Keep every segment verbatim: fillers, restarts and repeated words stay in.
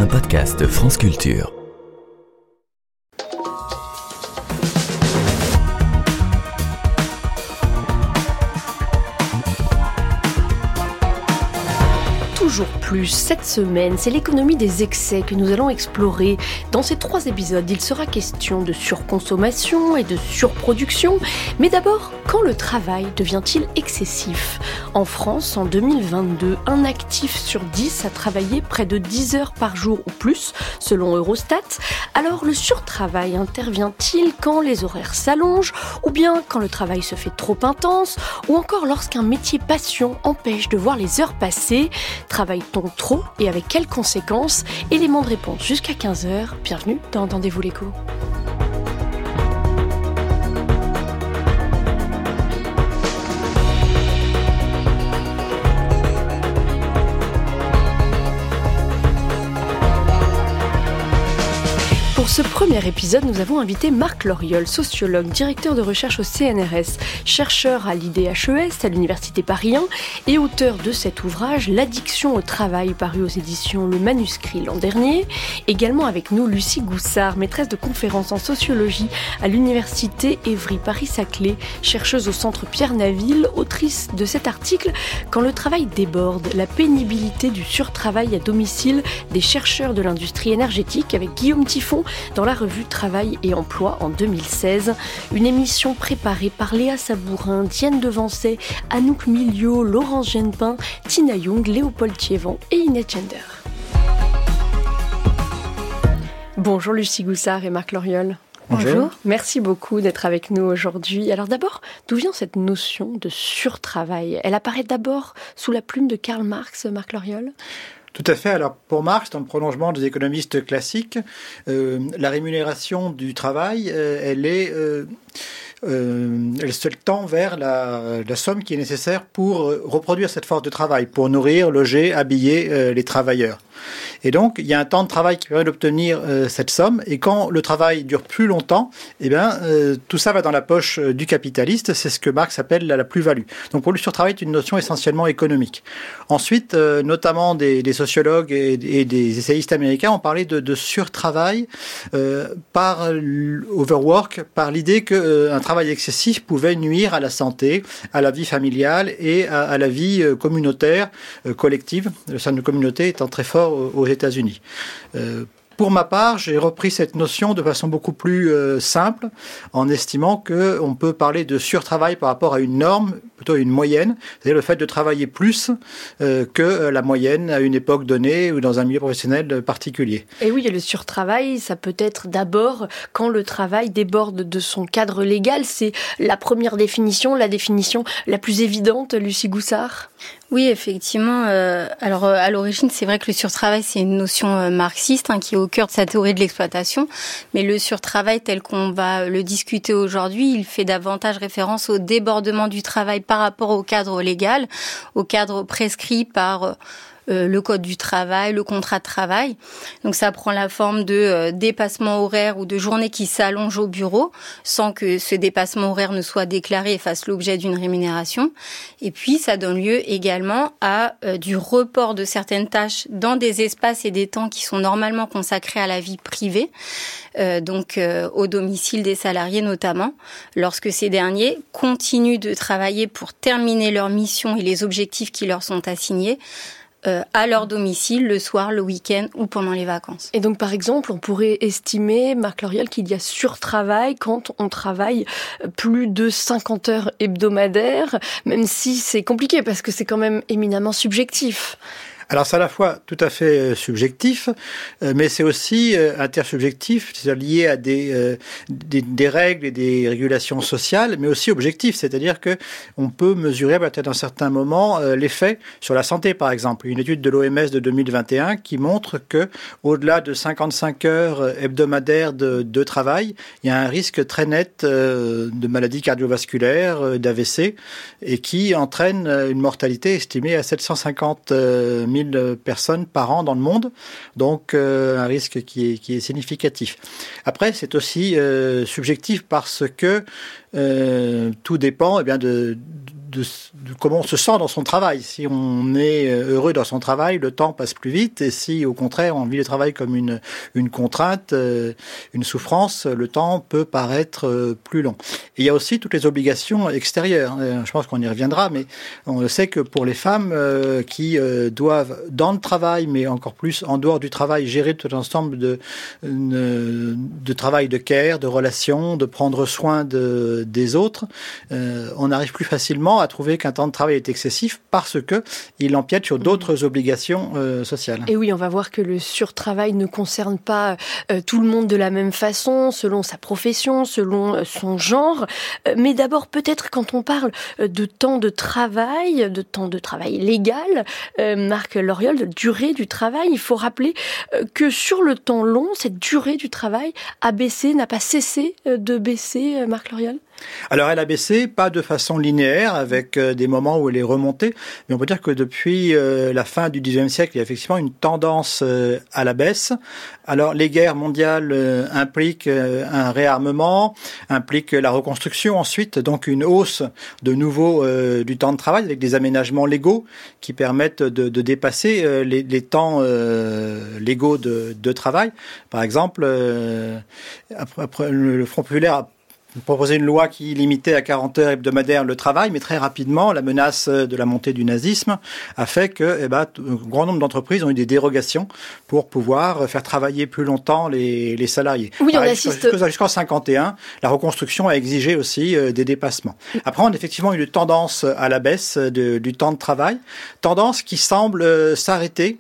un podcast France Culture. Toujours plus, cette semaine, c'est l'économie des excès que nous allons explorer. Dans ces trois épisodes, il sera question de surconsommation et de surproduction. Mais d'abord, quand le travail devient-il excessif ? En France, en deux mille vingt-deux, un actif sur dix a travaillé près de dix heures par jour ou plus, selon Eurostat. Alors, le surtravail intervient-il quand les horaires s'allongent, ou bien quand le travail se fait trop intense, ou encore lorsqu'un métier passion empêche de voir les heures passer ? Travaille-t-on trop et avec quelles conséquences ? Élément de réponse jusqu'à quinze heures. Bienvenue dans Entendez-vous l'écho. Pour ce premier épisode, nous avons invité Marc Loriol, sociologue, directeur de recherche au C N R S, chercheur à l'I D H E S à l'Université Paris un et auteur de cet ouvrage L'addiction au travail, paru aux éditions Le Manuscrit l'an dernier. Également avec nous Lucie Goussard, maîtresse de conférences en sociologie à l'Université Évry-Paris-Saclay, chercheuse au Centre Pierre-Naville, autrice de cet article « Quand le travail déborde, la pénibilité du surtravail à domicile des chercheurs de l'industrie énergétique » avec Guillaume Tiffon dans la revue Travail et Emploi en deux mille seize. Une émission préparée par Léa Sabourin, Diane Devancey, Anouk Miliot, Laurence Genepin, Tina Young, Léopold Thiévan et Inès Gender. Bonjour Lucie Goussard et Marc Loriol. Bonjour. Bonjour. Merci beaucoup d'être avec nous aujourd'hui. Alors d'abord, d'où vient cette notion de surtravail ? Elle apparaît d'abord sous la plume de Karl Marx, Marc Loriol ? Tout à fait. Alors, pour Marx, dans le prolongement des économistes classiques, euh, la rémunération du travail, euh, elle est... Euh, Euh, elle se tend vers la, la somme qui est nécessaire pour euh, reproduire cette force de travail, pour nourrir, loger, habiller euh, les travailleurs. Et donc, il y a un temps de travail qui permet d'obtenir euh, cette somme. Et quand le travail dure plus longtemps, eh bien, euh, tout ça va dans la poche euh, du capitaliste. C'est ce que Marx appelle la, la plus-value. Donc, pour lui, le surtravail est une notion essentiellement économique. Ensuite, euh, notamment des, des sociologues et, et des essayistes américains ont parlé de, de surtravail euh, par overwork, par l'idée qu'un euh, travail excessif pouvait nuire à la santé, à la vie familiale et à, à la vie euh, communautaire, euh, collective. Le sein de communauté étant très fort aux États-Unis. Euh, Pour ma part, j'ai repris cette notion de façon beaucoup plus euh, simple, en estimant qu'on peut parler de surtravail par rapport à une norme, plutôt une moyenne, c'est-à-dire le fait de travailler plus euh, que la moyenne à une époque donnée ou dans un milieu professionnel particulier. Et oui, le surtravail, ça peut être d'abord quand le travail déborde de son cadre légal. C'est la première définition, la définition la plus évidente, Lucie Goussard ? Oui, effectivement. Euh, alors, euh, à l'origine, c'est vrai que le surtravail, c'est une notion euh, marxiste hein, qui est au cœur de sa théorie de l'exploitation. Mais le surtravail, tel qu'on va le discuter aujourd'hui, il fait davantage référence au débordement du travail par rapport au cadre légal, au cadre prescrit par... Euh, Euh, le code du travail, le contrat de travail. Donc ça prend la forme de euh, dépassement horaire ou de journées qui s'allongent au bureau sans que ce dépassement horaire ne soit déclaré et fasse l'objet d'une rémunération. Et puis ça donne lieu également à euh, du report de certaines tâches dans des espaces et des temps qui sont normalement consacrés à la vie privée, euh, donc euh, au domicile des salariés notamment, lorsque ces derniers continuent de travailler pour terminer leur mission et les objectifs qui leur sont assignés Euh, à leur domicile, le soir, le week-end ou pendant les vacances. Et donc, par exemple, on pourrait estimer, Marc Loriol, qu'il y a surtravail quand on travaille plus de cinquante heures hebdomadaires, même si c'est compliqué parce que c'est quand même éminemment subjectif. Alors c'est à la fois tout à fait euh, subjectif, euh, mais c'est aussi euh, intersubjectif, c'est-à-dire lié à des, euh, des, des règles et des régulations sociales, mais aussi objectif, c'est-à-dire que on peut mesurer à partir d'un certain moment euh, l'effet sur la santé, par exemple. Une étude de l'O M S de deux mille vingt et un qui montre que au-delà de cinquante-cinq heures hebdomadaires de, de travail, il y a un risque très net euh, de maladies cardiovasculaires, euh, d'A V C, et qui entraîne une mortalité estimée à sept cent cinquante mille personnes par an dans le monde, donc euh, un risque qui est, qui est significatif. Après, c'est aussi euh, subjectif parce que euh, tout dépend eh bien, de, de, de comment on se sent dans son travail. Si on est heureux dans son travail, le temps passe plus vite, et si au contraire on vit le travail comme une, une contrainte, euh, une souffrance, le temps peut paraître euh, plus long. Et il y a aussi toutes les obligations extérieures. Euh, je pense qu'on y reviendra, mais on sait que pour les femmes euh, qui euh, doivent, dans le travail, mais encore plus en dehors du travail, gérer tout un ensemble de, de, de travail de care, de relations, de prendre soin de, des autres, euh, on arrive plus facilement à trouver qu'un temps de travail est excessif parce que il empiète sur d'autres mmh. obligations euh, sociales. Et oui, on va voir que le surtravail ne concerne pas euh, tout le monde de la même façon, selon sa profession, selon euh, son genre. Euh, mais d'abord, peut-être quand on parle euh, de temps de travail, de temps de travail légal, euh, Marc Loriol, de durée du travail, il faut rappeler euh, que sur le temps long, cette durée du travail a baissé, n'a pas cessé euh, de baisser, euh, Marc Loriol ? Alors elle a baissé, pas de façon linéaire, avec euh, des moments où elle est remontée, mais on peut dire que depuis euh, la fin du dix-neuvième siècle, il y a effectivement une tendance euh, à la baisse. Alors les guerres mondiales euh, impliquent euh, un réarmement, impliquent la reconstruction ensuite, donc une hausse de nouveau euh, du temps de travail avec des aménagements légaux qui permettent de, de dépasser euh, les, les temps euh, légaux de, de travail. Par exemple, euh, après, après, le Front populaire a proposer une loi qui limitait à quarante heures hebdomadaires le travail, mais très rapidement, la menace de la montée du nazisme a fait que, eh ben, un grand nombre d'entreprises ont eu des dérogations pour pouvoir faire travailler plus longtemps les, les salariés. Oui, on Pareil, assiste. Jusqu'en, jusqu'en cinquante et un, la reconstruction a exigé aussi euh, des dépassements. Après, on a effectivement eu une tendance à la baisse de, du temps de travail, tendance qui semble euh, s'arrêter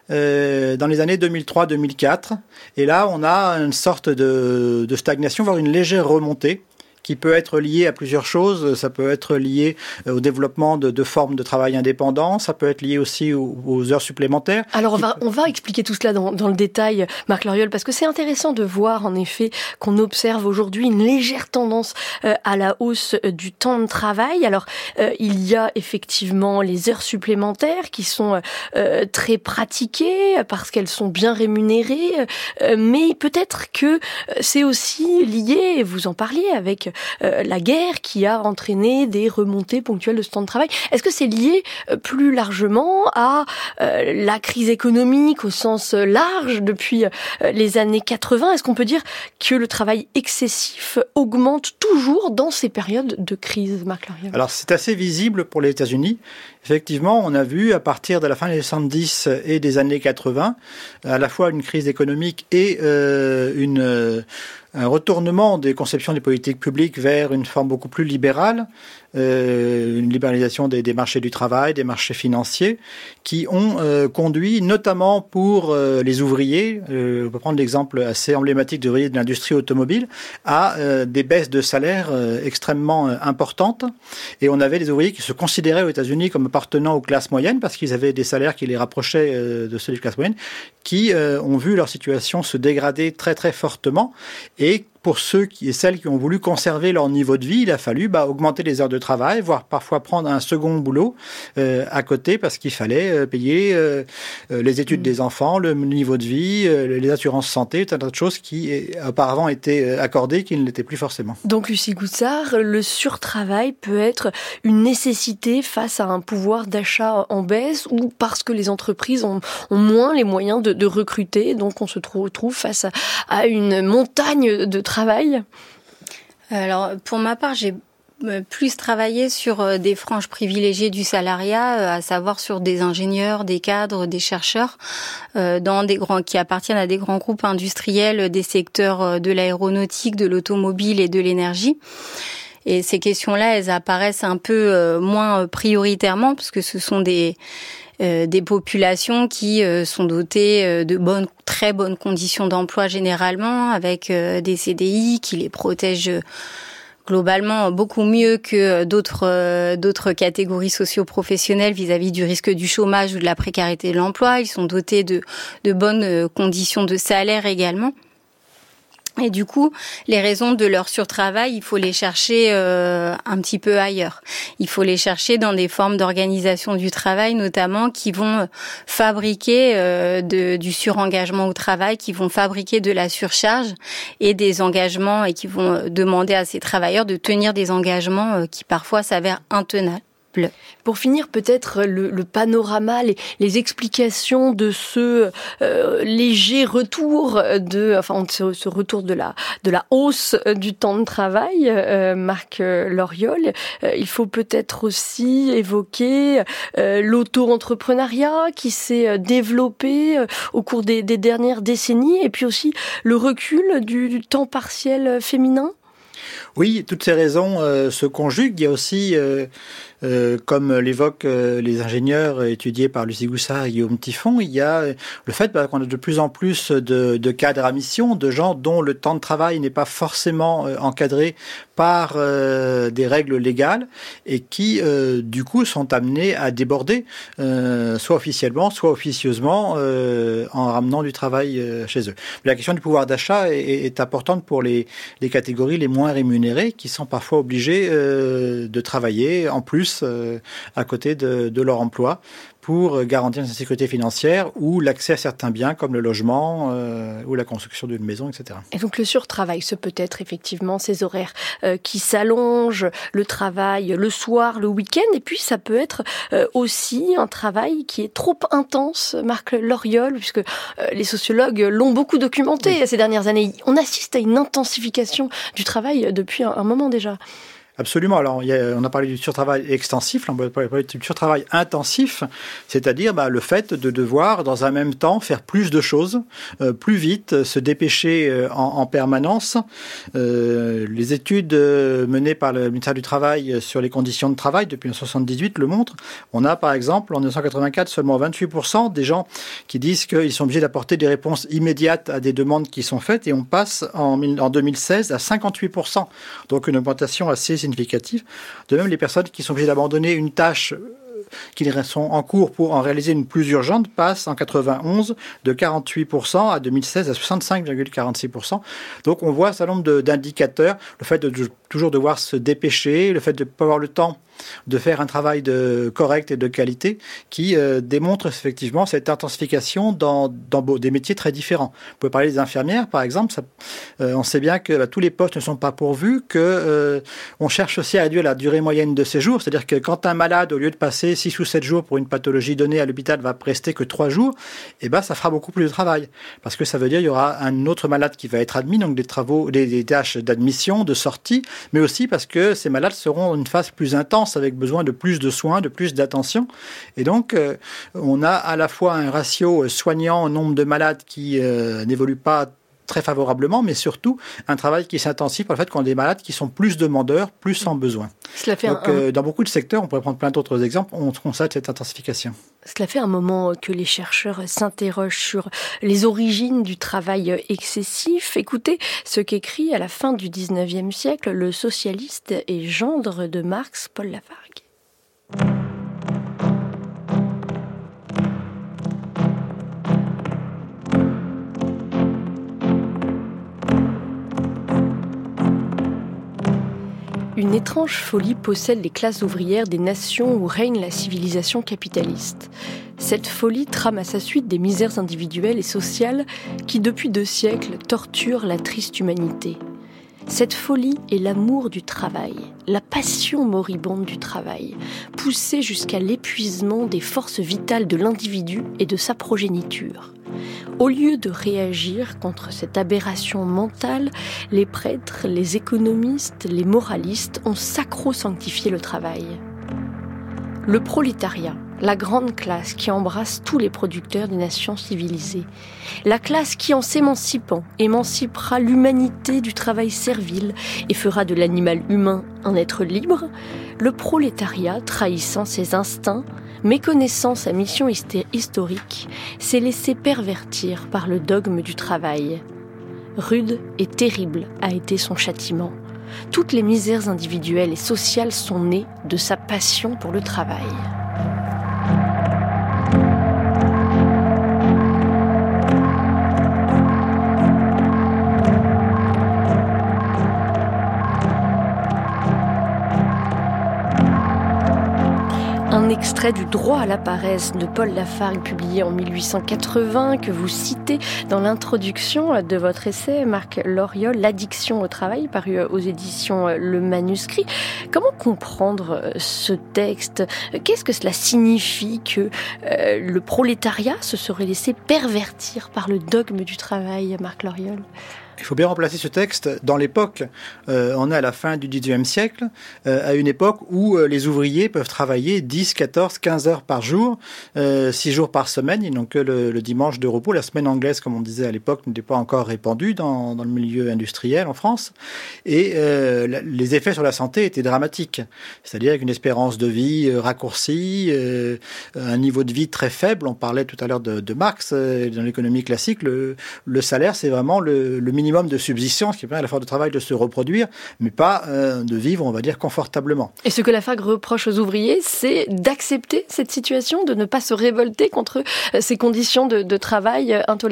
Euh, dans les années deux mille trois deux mille quatre. Et là, on a une sorte de, de stagnation, voire une légère remontée, qui peut être lié à plusieurs choses. Ça peut être lié au développement de, de formes de travail indépendants, ça peut être lié aussi aux, aux heures supplémentaires. Alors on va, on va expliquer tout cela dans, dans le détail, Marc Loriol, parce que c'est intéressant de voir en effet qu'on observe aujourd'hui une légère tendance euh, à la hausse euh, du temps de travail. Alors euh, il y a effectivement les heures supplémentaires qui sont euh, très pratiquées parce qu'elles sont bien rémunérées, euh, mais peut-être que c'est aussi lié, et vous en parliez, avec Euh, la guerre qui a entraîné des remontées ponctuelles de ce temps de travail. Est-ce que c'est lié euh, plus largement à euh, la crise économique au sens large depuis euh, les années quatre-vingts ? Est-ce qu'on peut dire que le travail excessif augmente toujours dans ces périodes de crise, Marc Loriol ? Alors c'est assez visible pour les États-Unis. Effectivement, on a vu à partir de la fin des soixante-dix et des années quatre-vingts, à la fois une crise économique et euh, une... Euh, un retournement des conceptions des politiques publiques vers une forme beaucoup plus libérale, euh, une libéralisation des, des marchés du travail, des marchés financiers, qui ont euh, conduit, notamment pour euh, les ouvriers, euh, on peut prendre l'exemple assez emblématique des ouvriers de l'industrie automobile, à euh, des baisses de salaire euh, extrêmement euh, importantes. Et on avait des ouvriers qui se considéraient aux États-Unis comme appartenant aux classes moyennes, parce qu'ils avaient des salaires qui les rapprochaient euh, de ceux des classes moyennes, qui euh, ont vu leur situation se dégrader très très fortement. Et pour ceux qui et celles qui ont voulu conserver leur niveau de vie, il a fallu bah, augmenter les heures de travail, voire parfois prendre un second boulot euh, à côté parce qu'il fallait euh, payer euh, les études mmh. des enfants, le niveau de vie, euh, les assurances santé, tout un tas de choses qui euh, auparavant étaient accordées, qui ne l'étaient plus forcément. Donc Lucie Goussard, le surtravail peut être une nécessité face à un pouvoir d'achat en baisse ou parce que les entreprises ont, ont moins les moyens de, de recruter, donc on se retrouve face à, à une montagne de travail. Alors, pour ma part, j'ai plus travaillé sur des franges privilégiées du salariat, à savoir sur des ingénieurs, des cadres, des chercheurs, dans des grands, qui appartiennent à des grands groupes industriels des secteurs de l'aéronautique, de l'automobile et de l'énergie. Et ces questions-là, elles apparaissent un peu moins prioritairement, parce que ce sont des Euh, des populations qui euh, sont dotées euh, de bonnes, très bonnes conditions d'emploi généralement, avec euh, des C D I qui les protègent euh, globalement beaucoup mieux que d'autres euh, d'autres catégories socio-professionnelles vis-à-vis du risque du chômage ou de la précarité de l'emploi. Ils sont dotés de de bonnes euh, conditions de salaire également. Et du coup, les raisons de leur surtravail, il faut les chercher euh, un petit peu ailleurs. Il faut les chercher dans des formes d'organisation du travail, notamment, qui vont fabriquer euh, de, du surengagement au travail, qui vont fabriquer de la surcharge et des engagements et qui vont demander à ces travailleurs de tenir des engagements euh, qui parfois s'avèrent intenables. possible. Pour finir, peut-être le, le panorama, les, les explications de ce euh, léger retour de, enfin, ce, ce retour de la de la hausse du temps de travail, euh, Marc Loriol. Euh, il faut peut-être aussi évoquer euh, l'auto-entrepreneuriat qui s'est développé euh, au cours des, des dernières décennies, et puis aussi le recul du, du temps partiel féminin. Oui, toutes ces raisons euh, se conjuguent. Il y a aussi, euh, euh, comme l'évoquent euh, les ingénieurs étudiés par Lucie Goussard et Guillaume Tiffon, il y a le fait bah, qu'on a de plus en plus de, de cadres à mission, de gens dont le temps de travail n'est pas forcément euh, encadré par euh, des règles légales et qui, euh, du coup, sont amenés à déborder, euh, soit officiellement, soit officieusement, euh, en ramenant du travail euh, chez eux. Mais la question du pouvoir d'achat est, est importante pour les, les catégories les moins rémunérées qui sont parfois obligées euh, de travailler en plus euh, à côté de, de leur emploi pour garantir une sécurité financière ou l'accès à certains biens comme le logement euh, ou la construction d'une maison, et cetera. Et donc le surtravail, ce peut être effectivement ces horaires euh, qui s'allongent, le travail le soir, le week-end, et puis ça peut être euh, aussi un travail qui est trop intense, Marc Loriol, puisque euh, les sociologues l'ont beaucoup documenté oui. ces dernières années. On assiste à une intensification du travail depuis un, un moment déjà. Absolument. Alors, il y a, on a parlé du surtravail extensif, on a parlé du surtravail intensif, c'est-à-dire bah, le fait de devoir, dans un même temps, faire plus de choses, euh, plus vite, se dépêcher euh, en, en permanence. Euh, les études euh, menées par le ministère du Travail sur les conditions de travail depuis dix-neuf cent soixante-dix-huit le montrent. On a, par exemple, en dix-neuf cent quatre-vingt-quatre, seulement vingt-huit pour cent des gens qui disent qu'ils sont obligés d'apporter des réponses immédiates à des demandes qui sont faites, et on passe en, en deux mille seize à cinquante-huit pour cent. Donc, une augmentation assez significative. De même, les personnes qui sont obligées d'abandonner une tâche qui sont en cours pour en réaliser une plus urgente passent en quatre-vingt-onze de quarante-huit pour cent à deux mille seize à soixante-cinq virgule quarante-six pour cent. Donc on voit un certain nombre de, d'indicateurs, le fait de, de toujours devoir se dépêcher, le fait de ne pas avoir le temps de faire un travail de correct et de qualité qui euh, démontre effectivement cette intensification dans, dans des métiers très différents. Vous pouvez parler des infirmières, par exemple. Ça, euh, on sait bien que bah, tous les postes ne sont pas pourvus, que euh, on cherche aussi à réduire la durée moyenne de séjour. C'est-à-dire que quand un malade, au lieu de passer six ou sept jours pour une pathologie donnée à l'hôpital, va rester que trois jours, et ben ça fera beaucoup plus de travail. Parce que ça veut dire qu'il y aura un autre malade qui va être admis, donc des travaux, des, des tâches d'admission, de sortie, mais aussi parce que ces malades seront en une phase plus intense, avec besoin de plus de soins, de plus d'attention. Et donc, euh, on a à la fois un ratio soignant au nombre de malades qui euh, n'évolue pas très favorablement, mais surtout un travail qui s'intensifie par le fait qu'on a des malades qui sont plus demandeurs, plus en besoin. Cela fait donc, un... euh, dans beaucoup de secteurs, on pourrait prendre plein d'autres exemples, on constate cette intensification. Cela fait un moment que les chercheurs s'interrogent sur les origines du travail excessif. Écoutez ce qu'écrit à la fin du dix-neuvième siècle le socialiste et gendre de Marx, Paul Lafargue. Une étrange folie possède les classes ouvrières des nations où règne la civilisation capitaliste. Cette folie trame à sa suite des misères individuelles et sociales qui, depuis deux siècles, torturent la triste humanité. Cette folie est l'amour du travail, la passion moribonde du travail, poussée jusqu'à l'épuisement des forces vitales de l'individu et de sa progéniture. Au lieu de réagir contre cette aberration mentale, les prêtres, les économistes, les moralistes ont sacro-sanctifié le travail. Le prolétariat, la grande classe qui embrasse tous les producteurs des nations civilisées, la classe qui, en s'émancipant, émancipera l'humanité du travail servile et fera de l'animal humain un être libre, le prolétariat, trahissant ses instincts, méconnaissant sa mission historique, s'est laissé pervertir par le dogme du travail. Rude et terrible a été son châtiment. Toutes les misères individuelles et sociales sont nées de sa passion pour le travail. Un extrait du Droit à la paresse de Paul Lafargue, publié en mille huit cent quatre-vingts, que vous citez dans l'introduction de votre essai, Marc Loriol, L'addiction au travail, paru aux éditions Le Manuscrit. Comment comprendre ce texte ? Qu'est-ce que cela signifie que euh, le prolétariat se serait laissé pervertir par le dogme du travail, Marc Loriol ? Il faut bien remplacer ce texte dans l'époque. Euh, on est à la fin du dix-neuvième siècle, euh, à une époque où euh, les ouvriers peuvent travailler dix, quatorze, quinze heures par jour, euh, six jours par semaine. Ils n'ont que le, le dimanche de repos. La semaine anglaise, comme on disait à l'époque, n'était pas encore répandue dans, dans le milieu industriel en France. Et euh, la, les effets sur la santé étaient dramatiques. C'est-à-dire avec une espérance de vie euh, raccourcie, euh, un niveau de vie très faible. On parlait tout à l'heure de, de Marx. Euh, dans l'économie classique, le, le salaire, c'est vraiment le, le minimum de subsistance qui permet à la force de travail de se reproduire, mais pas euh, de vivre, on va dire, confortablement. Et ce que Lafargue reproche aux ouvriers, c'est d'accepter cette situation, de ne pas se révolter contre ces conditions de, de travail intolérables ?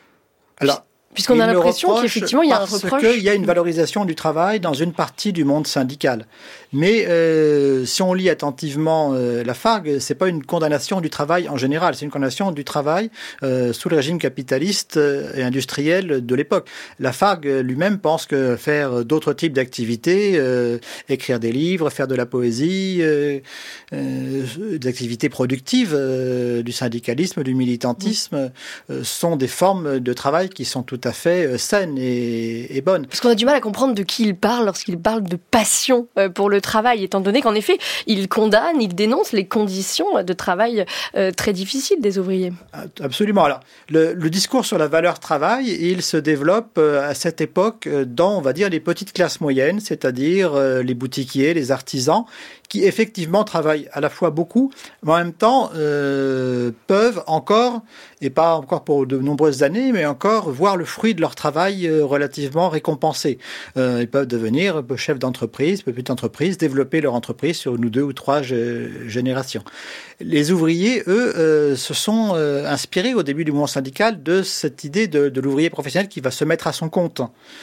Alors, puisqu'on a l'impression qu'effectivement, il y a un reproche. Parce qu'il y a une valorisation du travail dans une partie du monde syndical. Mais euh, si on lit attentivement euh, Lafargue, c'est pas une condamnation du travail en général, c'est une condamnation du travail euh, sous le régime capitaliste et industriel de l'époque. Lafargue lui-même pense que faire d'autres types d'activités, euh, écrire des livres, faire de la poésie, euh, euh, des activités productives euh, du syndicalisme, du militantisme, euh, sont des formes de travail qui sont tout à fait saines et, et bonnes. Parce qu'on a du mal à comprendre de qui il parle lorsqu'il parle de passion pour le travail, étant donné qu'en effet, il condamne, il dénonce les conditions de travail euh, très difficiles des ouvriers. Absolument. Alors, le, le discours sur la valeur travail, il se développe à cette époque dans, on va dire, les petites classes moyennes, c'est-à-dire euh, les boutiquiers, les artisans, qui effectivement travaillent à la fois beaucoup, mais en même temps euh, peuvent encore, et pas encore pour de nombreuses années, mais encore voir le fruit de leur travail euh, relativement récompensé. Euh, ils peuvent devenir chefs d'entreprise, petites entreprises, développer leur entreprise sur une ou deux ou trois g- générations. Les ouvriers, eux, euh, se sont euh, inspirés au début du mouvement syndical de cette idée de, de l'ouvrier professionnel qui va se mettre à son compte.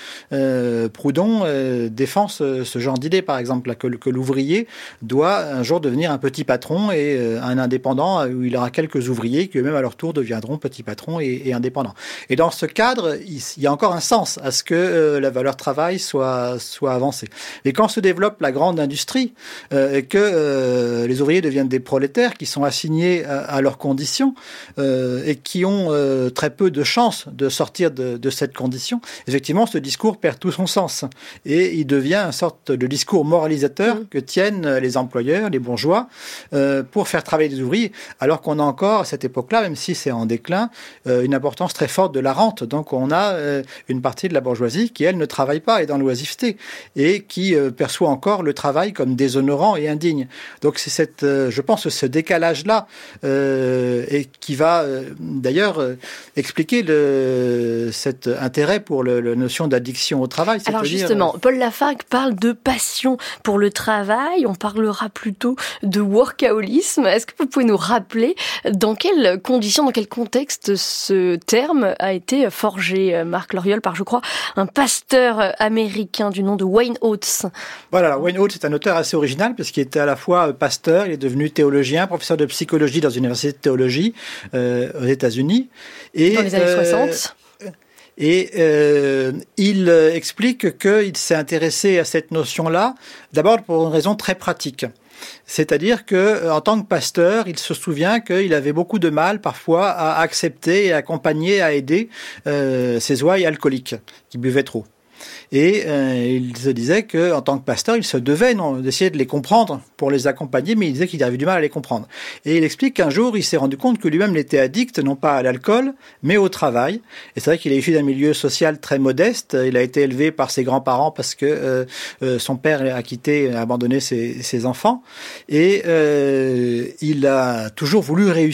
Euh, Proudhon euh, défend ce, ce genre d'idée, par exemple, là, que, que l'ouvrier doit un jour devenir un petit patron et euh, un indépendant où il aura quelques ouvriers qui eux-mêmes à leur tour deviendront petits patrons et, et indépendants. Et dans ce cadre, il, il y a encore un sens à ce que euh, la valeur travail soit, soit avancée. Et quand se développe la grande industrie, euh, et que euh, les ouvriers deviennent des prolétaires qui sont assignés à, à leurs conditions euh, et qui ont euh, très peu de chances de sortir de, de cette condition, effectivement, ce discours perd tout son sens. Et il devient une sorte de discours moralisateur mmh. que tiennent les employeurs, les bourgeois, euh, pour faire travailler les ouvriers, alors qu'on a encore, à cette époque-là, même si c'est en déclin, euh, une importance très forte de la rente. Donc on a euh, une partie de la bourgeoisie qui, elle, ne travaille pas, est dans l'oisiveté, et qui euh, perçoit encore le travail comme déshonorant et indigne. Donc c'est cette, euh, je pense, ce décalage-là, euh, et qui va euh, d'ailleurs euh, expliquer le, cet intérêt pour le, la notion d'addiction au travail. Alors justement, euh, Paul Lafargue parle de passion pour le travail, on parlera plutôt de workaholisme. Est-ce que vous pouvez nous rappeler dans quelles conditions, dans quel contexte ce terme a été forgé, Marc Loriol, par, je crois, un pasteur américain du nom de Wayne Oates? Voilà, Wayne Oates est un auteur assez original parce qu'il était à la fois pasteur, il est devenu théologien, professeur de psychologie dans une université de théologie euh, aux États-Unis. Et, dans les années euh, soixante. Et euh, il explique qu'il s'est intéressé à cette notion-là, d'abord pour une raison très pratique. C'est-à-dire que, en tant que pasteur, il se souvient qu'il avait beaucoup de mal parfois à accepter et à accompagner, à aider euh, ses ouailles alcooliques qui buvaient trop. Et euh, il se disait qu'en tant que pasteur, il se devait non, d'essayer de les comprendre pour les accompagner, mais il disait qu'il avait du mal à les comprendre. Et il explique qu'un jour, il s'est rendu compte que lui-même était addict, non pas à l'alcool, mais au travail. Et c'est vrai qu'il est issu d'un milieu social très modeste. Il a été élevé par ses grands-parents parce que euh, euh, son père a quitté, a abandonné ses, ses enfants. Et euh, il a toujours voulu réussir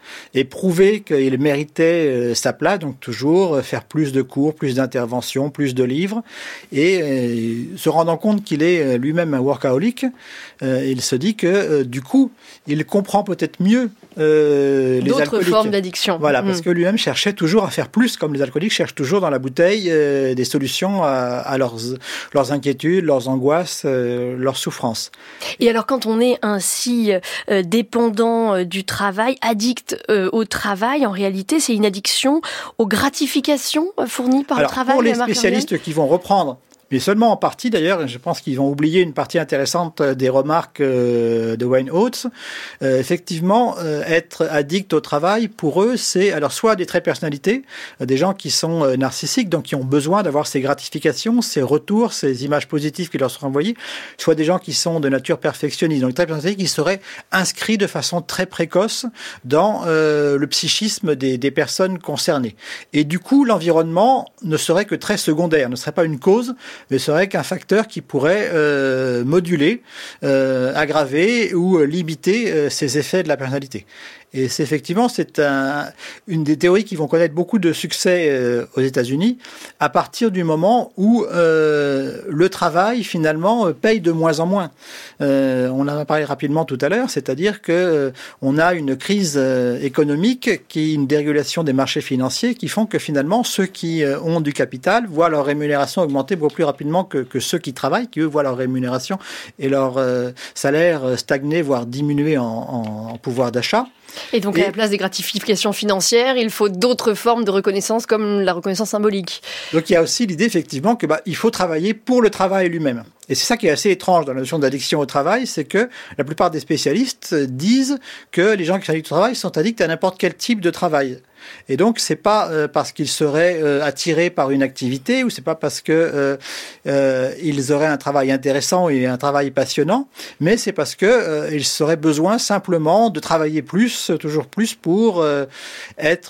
et prouver qu'il méritait euh, sa place, donc toujours euh, faire plus de cours, plus d'interventions, plus de livres, et euh, se rendant compte qu'il est euh, lui-même un workaholic, euh, il se dit que euh, du coup, il comprend peut-être mieux euh, les d'autres alcooliques. formes d'addiction. Voilà, parce mmh. que lui-même cherchait toujours à faire plus, comme les alcooliques cherchent toujours dans la bouteille euh, des solutions à, à leurs, leurs inquiétudes, leurs angoisses, euh, leurs souffrances. Et alors quand on est ainsi euh, dépendant euh, du travail, addict euh, au travail, en réalité c'est une addiction aux gratifications euh, fournies par alors, le travail. Pour les spécialistes qui vont reprendre, mais seulement en partie d'ailleurs, je pense qu'ils vont oublier une partie intéressante des remarques euh, de Wayne Oates. Euh, effectivement, euh, être addict au travail, pour eux, c'est alors soit des traits de personnalité, euh, des gens qui sont euh, narcissiques, donc qui ont besoin d'avoir ces gratifications, ces retours, ces images positives qui leur sont envoyées, soit des gens qui sont de nature perfectionniste, donc traits de personnalité qui seraient inscrits de façon très précoce dans euh, le psychisme des, des personnes concernées. Et du coup, l'environnement ne serait que très secondaire, ne serait pas une cause, mais serait qu'un facteur qui pourrait euh, moduler, euh, aggraver ou limiter euh, ces effets de la personnalité. Et c'est effectivement, c'est un, une des théories qui vont connaître beaucoup de succès euh, aux États-Unis à partir du moment où euh, le travail finalement paye de moins en moins. Euh, on en a parlé rapidement tout à l'heure, c'est-à-dire que euh, on a une crise euh, économique qui une dérégulation des marchés financiers qui font que finalement ceux qui euh, ont du capital voient leur rémunération augmenter beaucoup plus rapidement que, que ceux qui travaillent, qui eux voient leur rémunération et leur euh, salaire stagner voire diminuer en, en, en pouvoir d'achat. Et donc, et, à la place des gratifications financières, il faut d'autres formes de reconnaissance, comme la reconnaissance symbolique. Donc, il y a aussi l'idée, effectivement, que bah, il faut travailler pour le travail lui-même. Et c'est ça qui est assez étrange dans la notion d'addiction au travail, c'est que la plupart des spécialistes disent que les gens qui sont addicts au travail sont addicts à n'importe quel type de travail. Et donc, c'est pas euh, parce qu'ils seraient euh, attirés par une activité ou c'est pas parce que euh, euh, ils auraient un travail intéressant et un travail passionnant, mais c'est parce que euh, ils auraient besoin simplement de travailler plus, toujours plus, pour euh, être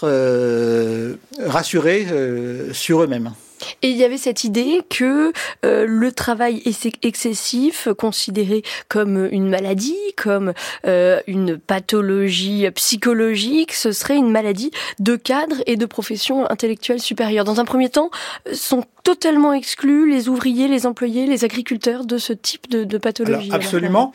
euh, rassurés euh, sur eux-mêmes. Et il y avait cette idée que euh, le travail excessif, considéré comme une maladie, comme euh, une pathologie psychologique, ce serait une maladie de cadre et de profession intellectuelle supérieure. Dans un premier temps, sont totalement exclus les ouvriers, les employés, les agriculteurs de ce type de, de pathologie. Alors, absolument.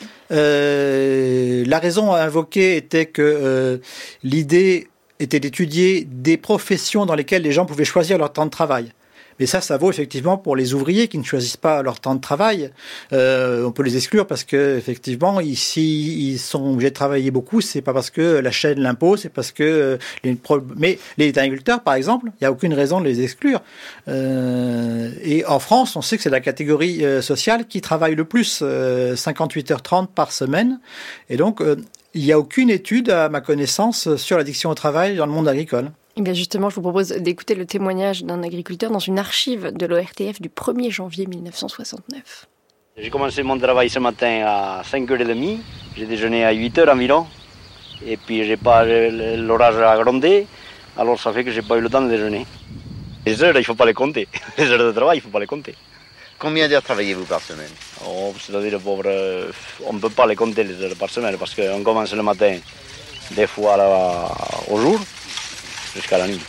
Euh, la raison invoquée était que euh, l'idée était d'étudier des professions dans lesquelles les gens pouvaient choisir leur temps de travail. Mais ça, ça vaut effectivement pour les ouvriers qui ne choisissent pas leur temps de travail. Euh, on peut les exclure parce que effectivement, ici, ils sont obligés de travailler beaucoup. C'est pas parce que la chaîne l'impose, c'est parce que euh, les pro... mais les agriculteurs, par exemple, il n'y a aucune raison de les exclure. Euh, et en France, on sait que c'est la catégorie euh, sociale qui travaille le plus, euh, cinquante-huit heures trente par semaine. Et donc, euh, il n'y a aucune étude, à ma connaissance, sur l'addiction au travail dans le monde agricole. Eh bien justement, je vous propose d'écouter le témoignage d'un agriculteur dans une archive de l'O R T F du premier janvier mille neuf cent soixante-neuf. J'ai commencé mon travail ce matin à cinq heures trente, j'ai déjeuné à huit heures environ, et puis j'ai pas, l'orage a grondé, alors ça fait que j'ai pas eu le temps de déjeuner. Les heures, il faut pas les compter. Les heures de travail, il faut pas les compter. Combien d'heures travaillez-vous par semaine? Oh, c'est-à-dire, pauvre, on ne peut pas les compter les heures par semaine, parce qu'on commence le matin, des fois là, au jour, jusqu'à la nuit.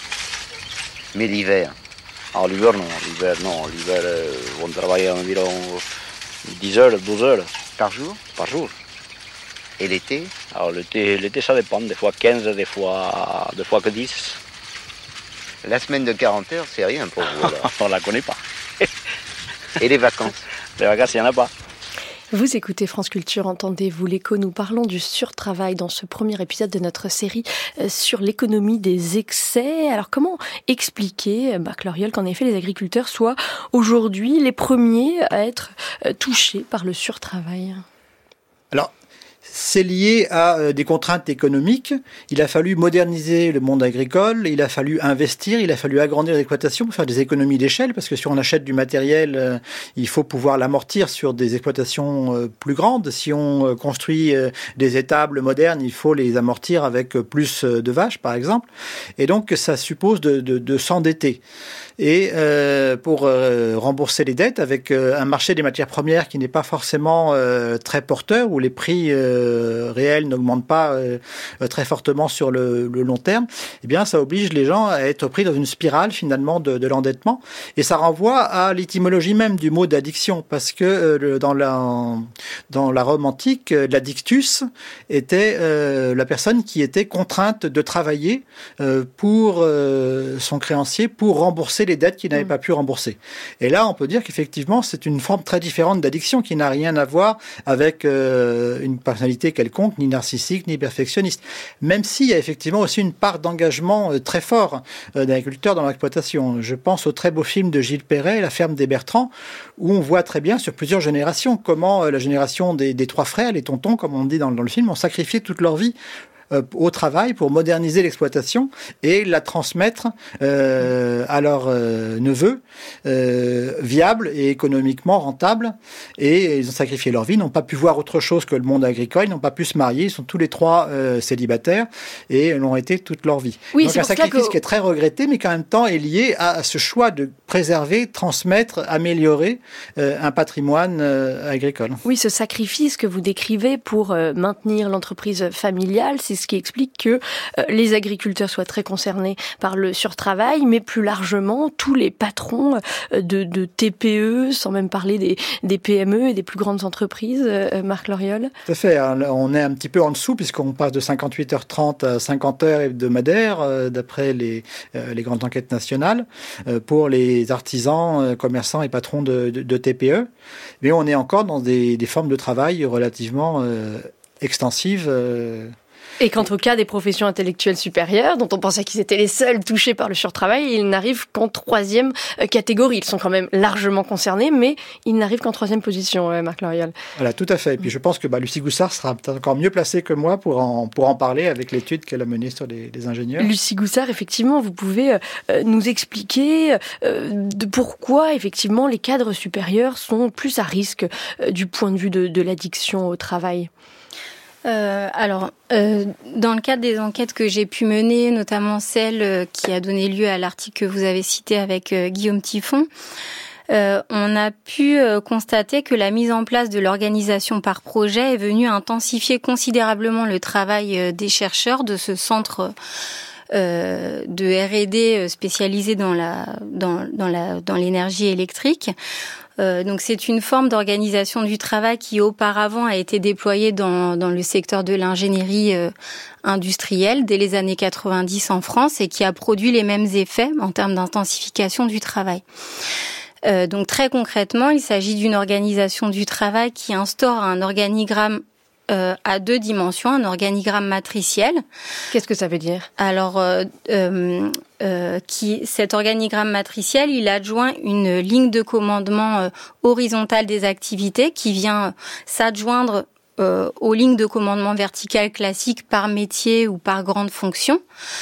Mais l'hiver? Ah, l'hiver non, l'hiver non, l'hiver euh, on travaille environ dix heures, douze heures. Par jour? Par jour. Et l'été? Alors l'été, l'été ça dépend, des fois quinze, des fois, des fois que dix. La semaine de quarante heures, c'est rien pour vous alors. On la connaît pas. Et les vacances? Les vacances, il n'y en a pas. Vous écoutez France Culture, entendez-vous l'écho? Nous parlons du surtravail dans ce premier épisode de notre série sur l'économie des excès. Alors comment expliquer, Marc Loriol, qu'en effet les agriculteurs soient aujourd'hui les premiers à être touchés par le surtravail? Alors, c'est lié à euh, des contraintes économiques. Il a fallu moderniser le monde agricole, il a fallu investir, il a fallu agrandir l'exploitation pour faire des économies d'échelle, parce que si on achète du matériel, euh, il faut pouvoir l'amortir sur des exploitations euh, plus grandes. Si on euh, construit euh, des étables modernes, il faut les amortir avec euh, plus euh, de vaches, par exemple. Et donc, ça suppose de, de, de s'endetter. Et euh, pour euh, rembourser les dettes, avec euh, un marché des matières premières qui n'est pas forcément euh, très porteur, où les prix euh, euh, réel n'augmente pas euh, très fortement sur le, le long terme, eh bien, ça oblige les gens à être pris dans une spirale finalement de, de l'endettement. Et ça renvoie à l'étymologie même du mot d'addiction, parce que euh, dans la dans la Rome antique, l'addictus était euh, la personne qui était contrainte de travailler euh, pour euh, son créancier pour rembourser les dettes qu'il n'avait mmh. pas pu rembourser. Et là, on peut dire qu'effectivement, c'est une forme très différente d'addiction qui n'a rien à voir avec euh, une personnalité quelconque, ni narcissique, ni perfectionniste. Même s'il y a effectivement aussi une part d'engagement euh, très fort euh, d'agriculteurs dans l'exploitation. Je pense au très beau film de Gilles Perret, La ferme des Bertrands, où on voit très bien sur plusieurs générations comment euh, la génération des, des trois frères, les tontons, comme on dit dans, dans le film, ont sacrifié toute leur vie euh, au travail pour moderniser l'exploitation et la transmettre euh, à leurs euh, neveux, euh, viable et économiquement rentable. Et ils ont sacrifié leur vie, n'ont pas pu voir autre chose que le monde agricole, ils n'ont pas pu se marier, ils sont tous les trois euh, célibataires et l'ont été toute leur vie. Oui, donc c'est un sacrifice que... qui est très regretté, mais qui en même temps est lié à, à ce choix de préserver, transmettre, améliorer euh, un patrimoine euh, agricole. Oui, ce sacrifice que vous décrivez pour euh, maintenir l'entreprise familiale, c'est ce qui explique que euh, les agriculteurs soient très concernés par le surtravail, mais plus largement, tous les patrons euh, de, de T P E, sans même parler des, des P M E et des plus grandes entreprises, euh, Marc Loriol. Tout à fait. On est un petit peu en dessous, puisqu'on passe de cinquante-huit heures trente à cinquante heures hebdomadaires, euh, d'après les, euh, les grandes enquêtes nationales, euh, pour les artisans, euh, commerçants et patrons de, de, de T P E. Mais on est encore dans des, des formes de travail relativement euh, extensives. Euh, Et quant au cas des professions intellectuelles supérieures, dont on pensait qu'ils étaient les seuls touchés par le surtravail, ils n'arrivent qu'en troisième catégorie. Ils sont quand même largement concernés, mais ils n'arrivent qu'en troisième position, Marc Loriol. Voilà, tout à fait. Et puis je pense que bah, Lucie Goussard sera peut-être encore mieux placée que moi pour en, pour en parler avec l'étude qu'elle a menée sur les, les ingénieurs. Lucie Goussard, effectivement, vous pouvez euh, nous expliquer euh, de pourquoi, effectivement, les cadres supérieurs sont plus à risque euh, du point de vue de, de l'addiction au travail. Euh, alors, euh, dans le cadre des enquêtes que j'ai pu mener, notamment celle euh, qui a donné lieu à l'article que vous avez cité avec euh, Guillaume Tiffon, euh, on a pu euh, constater que la mise en place de l'organisation par projet est venue intensifier considérablement le travail euh, des chercheurs de ce centre euh, de R et D spécialisé dans la dans dans la dans l'énergie électrique. Euh, donc c'est une forme d'organisation du travail qui auparavant a été déployée dans, dans le secteur de l'ingénierie euh, industrielle dès les années quatre-vingt-dix en France et qui a produit les mêmes effets en termes d'intensification du travail. Euh, donc très concrètement, il s'agit d'une organisation du travail qui instaure un organigramme Euh, à deux dimensions, un organigramme matriciel. Qu'est-ce que ça veut dire ? Alors, euh, euh, euh, qui, cet organigramme matriciel, il adjoint une ligne de commandement euh, horizontale des activités qui vient euh, s'adjoindre euh, aux lignes de commandement verticales classiques par métier ou par grande fonction.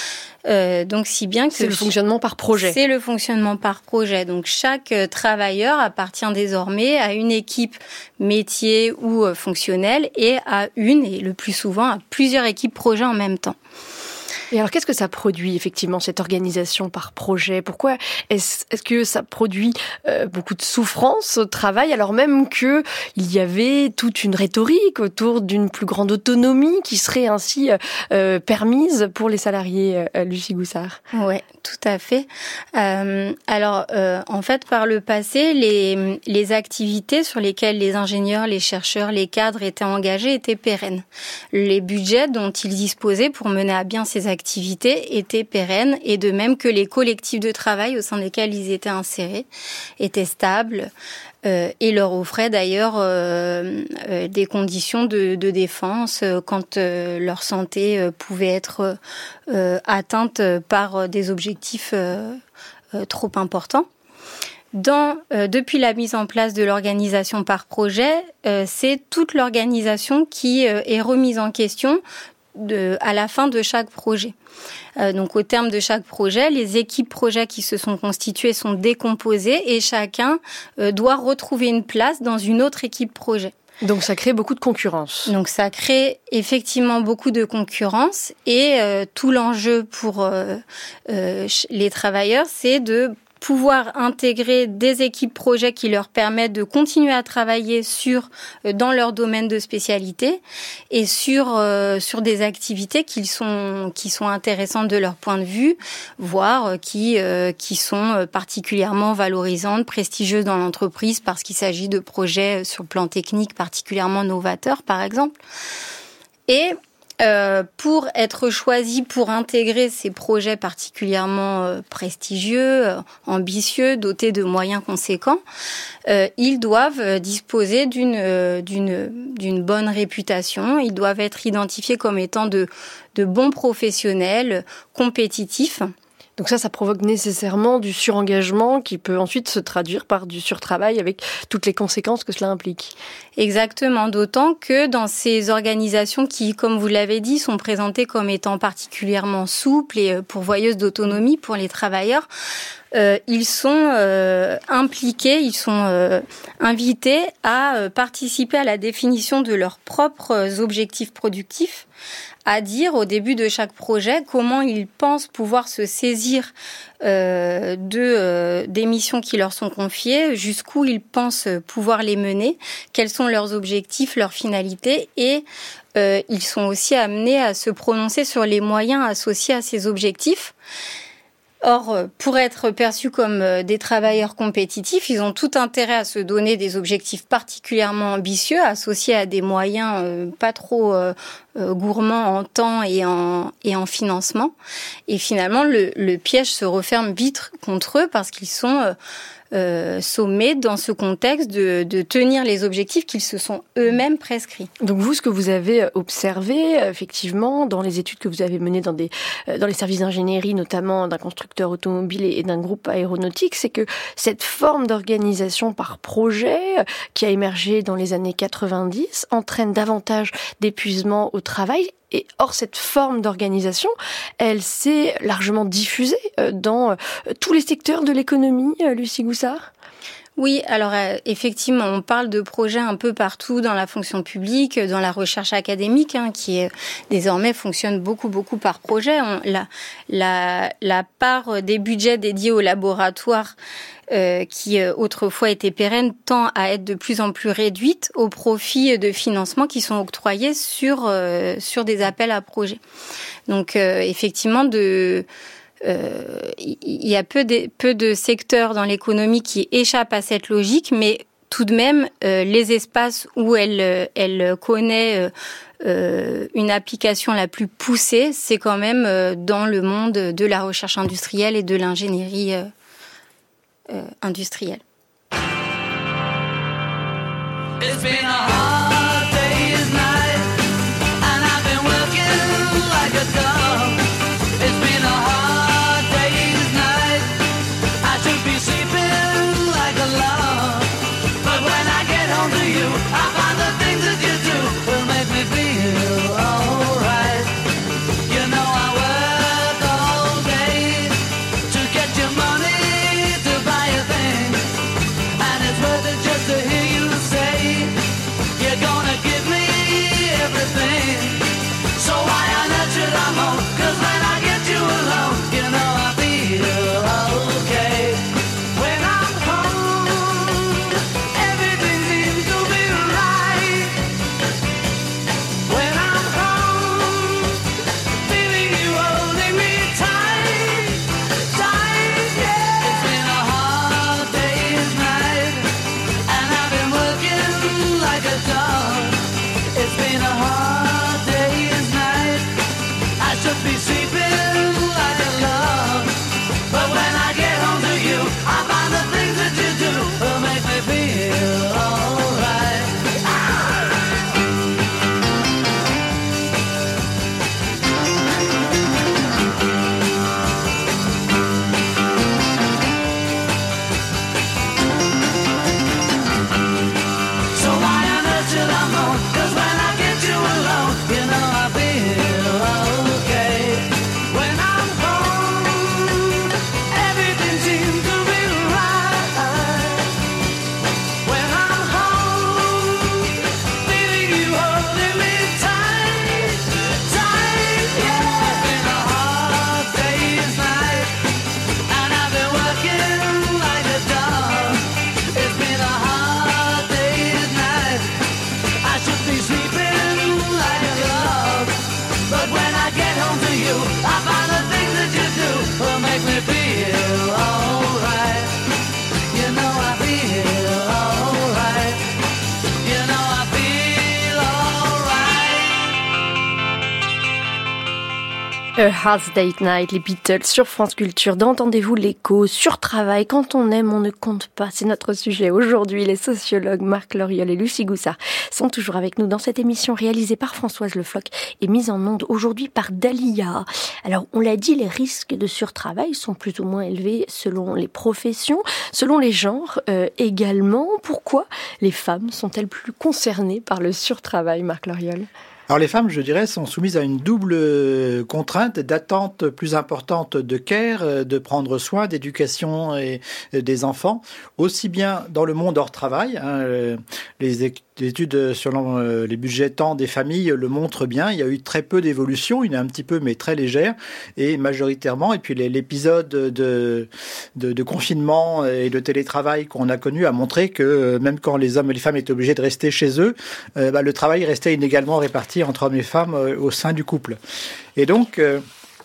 Euh, donc si bien que c'est le fonctionnement par projet. C'est le fonctionnement par projet. Donc chaque euh, travailleur appartient désormais à une équipe métier ou euh, fonctionnelle et à une et le plus souvent à plusieurs équipes projets en même temps. Et alors, qu'est-ce que ça produit, effectivement, cette organisation par projet ? Pourquoi est-ce, est-ce que ça produit euh, beaucoup de souffrance au travail, alors même qu'il y avait toute une rhétorique autour d'une plus grande autonomie qui serait ainsi euh, permise pour les salariés, euh, Lucie Goussard ? Oui, tout à fait. Euh, alors, euh, en fait, par le passé, les, les activités sur lesquelles les ingénieurs, les chercheurs, les cadres étaient engagés étaient pérennes. Les budgets dont ils disposaient pour mener à bien ces activités activités étaient pérennes et de même que les collectifs de travail au sein desquels ils étaient insérés étaient stables euh, et leur offraient d'ailleurs euh, euh, des conditions de, de défense euh, quand euh, leur santé euh, pouvait être euh, atteinte par des objectifs euh, euh, trop importants. Dans, euh, depuis la mise en place de l'organisation par projet, euh, c'est toute l'organisation qui euh, est remise en question De, à la fin de chaque projet. Euh, donc au terme de chaque projet, les équipes projets qui se sont constituées sont décomposées et chacun euh, doit retrouver une place dans une autre équipe projet. Donc ça crée beaucoup de concurrence. Donc ça crée effectivement beaucoup de concurrence et euh, tout l'enjeu pour euh, euh, les travailleurs, c'est de pouvoir intégrer des équipes projets qui leur permettent de continuer à travailler sur dans leur domaine de spécialité et sur euh, sur des activités qui sont qui sont intéressantes de leur point de vue, voire qui euh, qui sont particulièrement valorisantes, prestigieuses dans l'entreprise parce qu'il s'agit de projets sur le plan technique particulièrement novateurs, par exemple. Et Euh, pour être choisi pour intégrer ces projets particulièrement euh, prestigieux, euh, ambitieux, dotés de moyens conséquents, euh, ils doivent disposer d'une euh, d'une d'une bonne réputation. Ils doivent être identifiés comme étant de de bons professionnels, compétitifs. Donc ça, ça provoque nécessairement du surengagement qui peut ensuite se traduire par du surtravail avec toutes les conséquences que cela implique. Exactement, d'autant que dans ces organisations qui, comme vous l'avez dit, sont présentées comme étant particulièrement souples et pourvoyeuses d'autonomie pour les travailleurs, euh, ils sont euh, impliqués, ils sont euh, invités à euh, participer à la définition de leurs propres objectifs productifs, à dire au début de chaque projet comment ils pensent pouvoir se saisir euh, de euh, des missions qui leur sont confiées, jusqu'où ils pensent pouvoir les mener, quels sont leurs objectifs, leurs finalités, et euh, ils sont aussi amenés à se prononcer sur les moyens associés à ces objectifs. Or, pour être perçus comme des travailleurs compétitifs, ils ont tout intérêt à se donner des objectifs particulièrement ambitieux, associés à des moyens euh, pas trop euh, gourmands en temps et en, et en financement. Et finalement, le, le piège se referme vite contre eux parce qu'ils sont euh, euh, sommés dans ce contexte de, de tenir les objectifs qu'ils se sont eux-mêmes prescrits. Donc vous, ce que vous avez observé, effectivement, dans les études que vous avez menées dans, des, dans les services d'ingénierie, notamment d'un constructeur automobile et d'un groupe aéronautique, c'est que cette forme d'organisation par projet qui a émergé dans les années quatre-vingt-dix entraîne davantage d'épuisement au travail. Et or, cette forme d'organisation, elle s'est largement diffusée dans tous les secteurs de l'économie, Lucie Goussard ? Oui, alors euh, effectivement, on parle de projets un peu partout dans la fonction publique, dans la recherche académique, hein, qui est, désormais fonctionne beaucoup, beaucoup par projet. On, la, la, la part des budgets dédiés aux laboratoires euh, qui euh, autrefois étaient pérennes tend à être de plus en plus réduite au profit de financements qui sont octroyés sur, euh, sur des appels à projets. Donc euh, effectivement, de... Euh, il y a peu de, peu de secteurs dans l'économie qui échappent à cette logique, mais tout de même, euh, les espaces où elle, elle connaît euh, une application la plus poussée, c'est quand même euh, dans le monde de la recherche industrielle et de l'ingénierie euh, euh, industrielle. It's been a hard day's night, and I've been working like a dog. It's been a hard A Hard Date Night, les Beatles sur France Culture. D'entendez-vous l'écho sur travail. Quand on aime, on ne compte pas. C'est notre sujet aujourd'hui. Les sociologues Marc Loriol et Lucie Goussard sont toujours avec nous dans cette émission réalisée par Françoise Le Floch et mise en onde aujourd'hui par Dalia. Alors, on l'a dit, les risques de surtravail sont plus ou moins élevés selon les professions, selon les genres euh, également. Pourquoi les femmes sont-elles plus concernées par le surtravail, Marc Loriol ? Alors les femmes, je dirais, sont soumises à une double contrainte d'attente plus importante de care, de prendre soin, d'éducation et des enfants, aussi bien dans le monde hors travail. Hein, les études sur les budgets temps des familles le montrent bien. Il y a eu très peu d'évolution, il y en a un petit peu, mais très légère, et majoritairement. Et puis l'épisode de, de, de confinement et de télétravail qu'on a connu a montré que même quand les hommes et les femmes étaient obligés de rester chez eux, euh, bah, le travail restait inégalement réparti entre hommes et femmes euh, au sein du couple. Et donc, euh,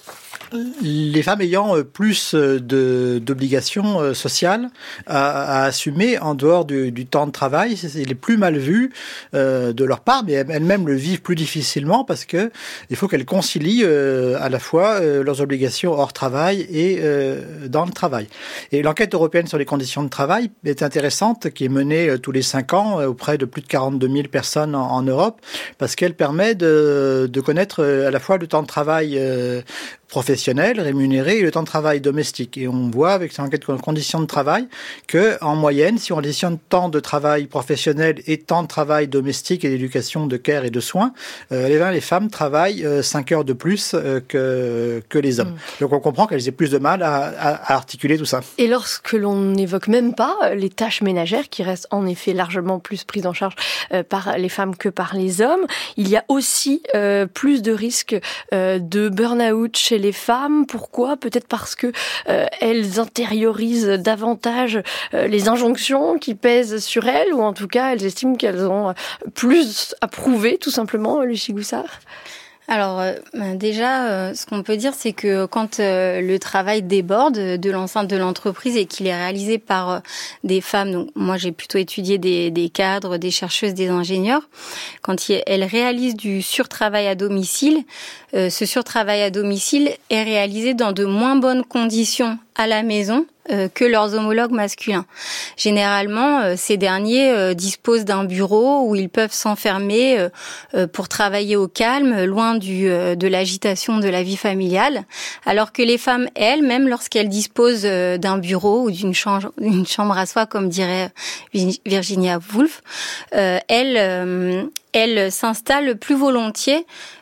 les femmes ayant plus de, d'obligations sociales à, à assumer en dehors du, du temps de travail, c'est les plus mal vu euh, de leur part, mais elles-mêmes le vivent plus difficilement parce que il faut qu'elles concilient euh, à la fois euh, leurs obligations hors travail et euh, dans le travail. Et l'enquête européenne sur les conditions de travail est intéressante, qui est menée euh, tous les cinq ans euh, auprès de plus de quarante-deux mille personnes en, en Europe, parce qu'elle permet de, de connaître euh, à la fois le temps de travail euh, professionnel, rémunéré et le temps de travail domestique. Et on voit avec ces enquêtes de conditions de travail que, en moyenne, si on additionne temps de travail professionnel et temps de travail domestique et d'éducation, de care et de soins, euh, les, les femmes travaillent euh, cinq heures de plus euh, que, que les hommes. Mmh. Donc on comprend qu'elles aient plus de mal à, à, à articuler tout ça. Et lorsque l'on n'évoque même pas les tâches ménagères, qui restent en effet largement plus prises en charge euh, par les femmes que par les hommes, il y a aussi euh, plus de risques euh, de burn-out chez les femmes. Pourquoi ? Peut-être parce que euh, elles intériorisent davantage euh, les injonctions qui pèsent sur elles, ou en tout cas elles estiment qu'elles ont plus à prouver, tout simplement, Lucie Goussard. Alors euh, déjà, euh, ce qu'on peut dire, c'est que quand euh, le travail déborde de l'enceinte de l'entreprise et qu'il est réalisé par euh, des femmes, donc moi j'ai plutôt étudié des, des cadres, des chercheuses, des ingénieurs, quand il, elles réalisent du surtravail à domicile, euh, ce surtravail à domicile est réalisé dans de moins bonnes conditions à la maison euh, que leurs homologues masculins. Généralement, euh, ces derniers euh, disposent d'un bureau où ils peuvent s'enfermer euh, euh, pour travailler au calme, loin du euh, de l'agitation de la vie familiale, alors que les femmes, elles, même lorsqu'elles disposent euh, d'un bureau ou d'une chambre, une chambre à soi, comme dirait Virginia Woolf, euh, elles, euh, elles s'installent plus volontiers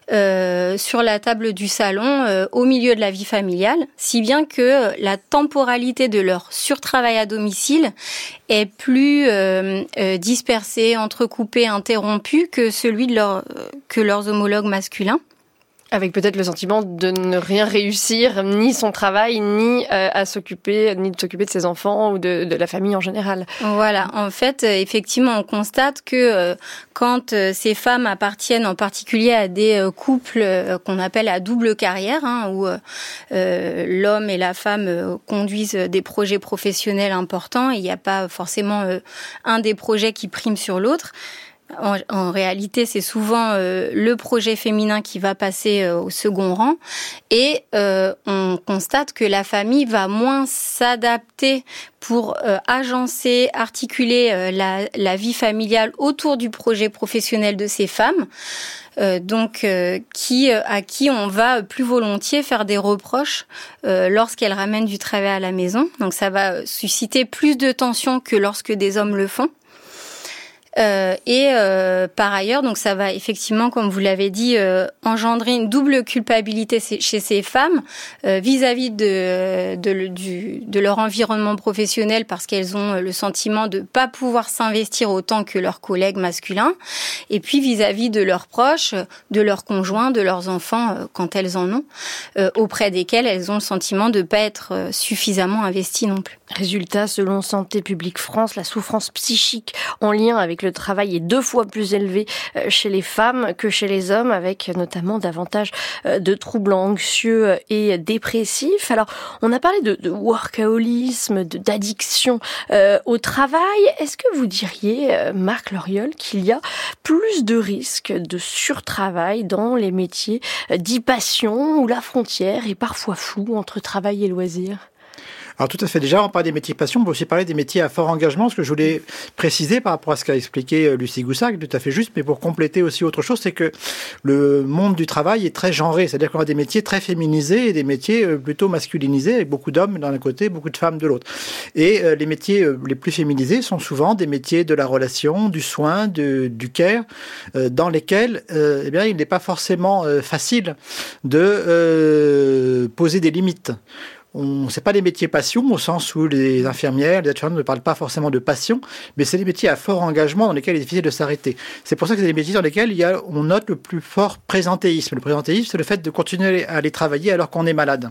Euh, sur la table du salon, euh, au milieu de la vie familiale, si bien que euh, la temporalité de leur surtravail à domicile est plus euh, euh, dispersée, entrecoupée, interrompue que celui de leur, euh, que leurs homologues masculins. Avec peut-être le sentiment de ne rien réussir, ni son travail, ni euh, à s'occuper, ni de s'occuper de ses enfants ou de, de la famille en général. Voilà, en fait, euh, effectivement, on constate que euh, quand euh, ces femmes appartiennent en particulier à des euh, couples euh, qu'on appelle à double carrière, hein, où euh, euh, l'homme et la femme euh, conduisent des projets professionnels importants, il n'y a pas forcément euh, un des projets qui prime sur l'autre. En, en réalité, c'est souvent euh, le projet féminin qui va passer euh, au second rang, et euh, on constate que la famille va moins s'adapter pour euh, agencer, articuler euh, la, la vie familiale autour du projet professionnel de ces femmes. Euh, donc euh, qui euh, à qui on va plus volontiers faire des reproches euh, lorsqu'elles ramènent du travail à la maison. Donc ça va susciter plus de tensions que lorsque des hommes le font. Euh, et euh, par ailleurs, donc ça va effectivement, comme vous l'avez dit, euh, engendrer une double culpabilité chez ces femmes euh, vis-à-vis de, de, du, de leur environnement professionnel, parce qu'elles ont le sentiment de pas pouvoir s'investir autant que leurs collègues masculins, et puis vis-à-vis de leurs proches, de leurs conjoints, de leurs enfants, euh, quand elles en ont, euh, auprès desquels elles ont le sentiment de pas être euh, suffisamment investies non plus. Résultat, selon Santé publique France, la souffrance psychique en lien avec le le travail est deux fois plus élevé chez les femmes que chez les hommes, avec notamment davantage de troubles anxieux et dépressifs. Alors, on a parlé de, de workaholisme, de, d'addiction euh, au travail. Est-ce que vous diriez, euh, Marc Loriol, qu'il y a plus de risques de surtravail dans les métiers dits passion, où la frontière est parfois floue entre travail et loisir ? Alors tout à fait. Déjà, on parle des métiers passion, on peut aussi parler des métiers à fort engagement. Ce que je voulais préciser par rapport à ce qu'a expliqué Lucie Goussard, qui est tout à fait juste, mais pour compléter aussi autre chose, c'est que le monde du travail est très genré. C'est-à-dire qu'on a des métiers très féminisés et des métiers plutôt masculinisés, avec beaucoup d'hommes d'un côté, beaucoup de femmes de l'autre. Et euh, les métiers les plus féminisés sont souvent des métiers de la relation, du soin, de, du care, euh, dans lesquels euh, eh bien, il n'est pas forcément euh, facile de euh, poser des limites. On, c'est pas des métiers passion au sens où les infirmières, les aides-soignantes ne parlent pas forcément de passion, mais c'est des métiers à fort engagement dans lesquels il est difficile de s'arrêter. C'est pour ça que c'est des métiers dans lesquels il y a, on note le plus fort présentéisme. Le présentéisme, c'est le fait de continuer à aller travailler alors qu'on est malade.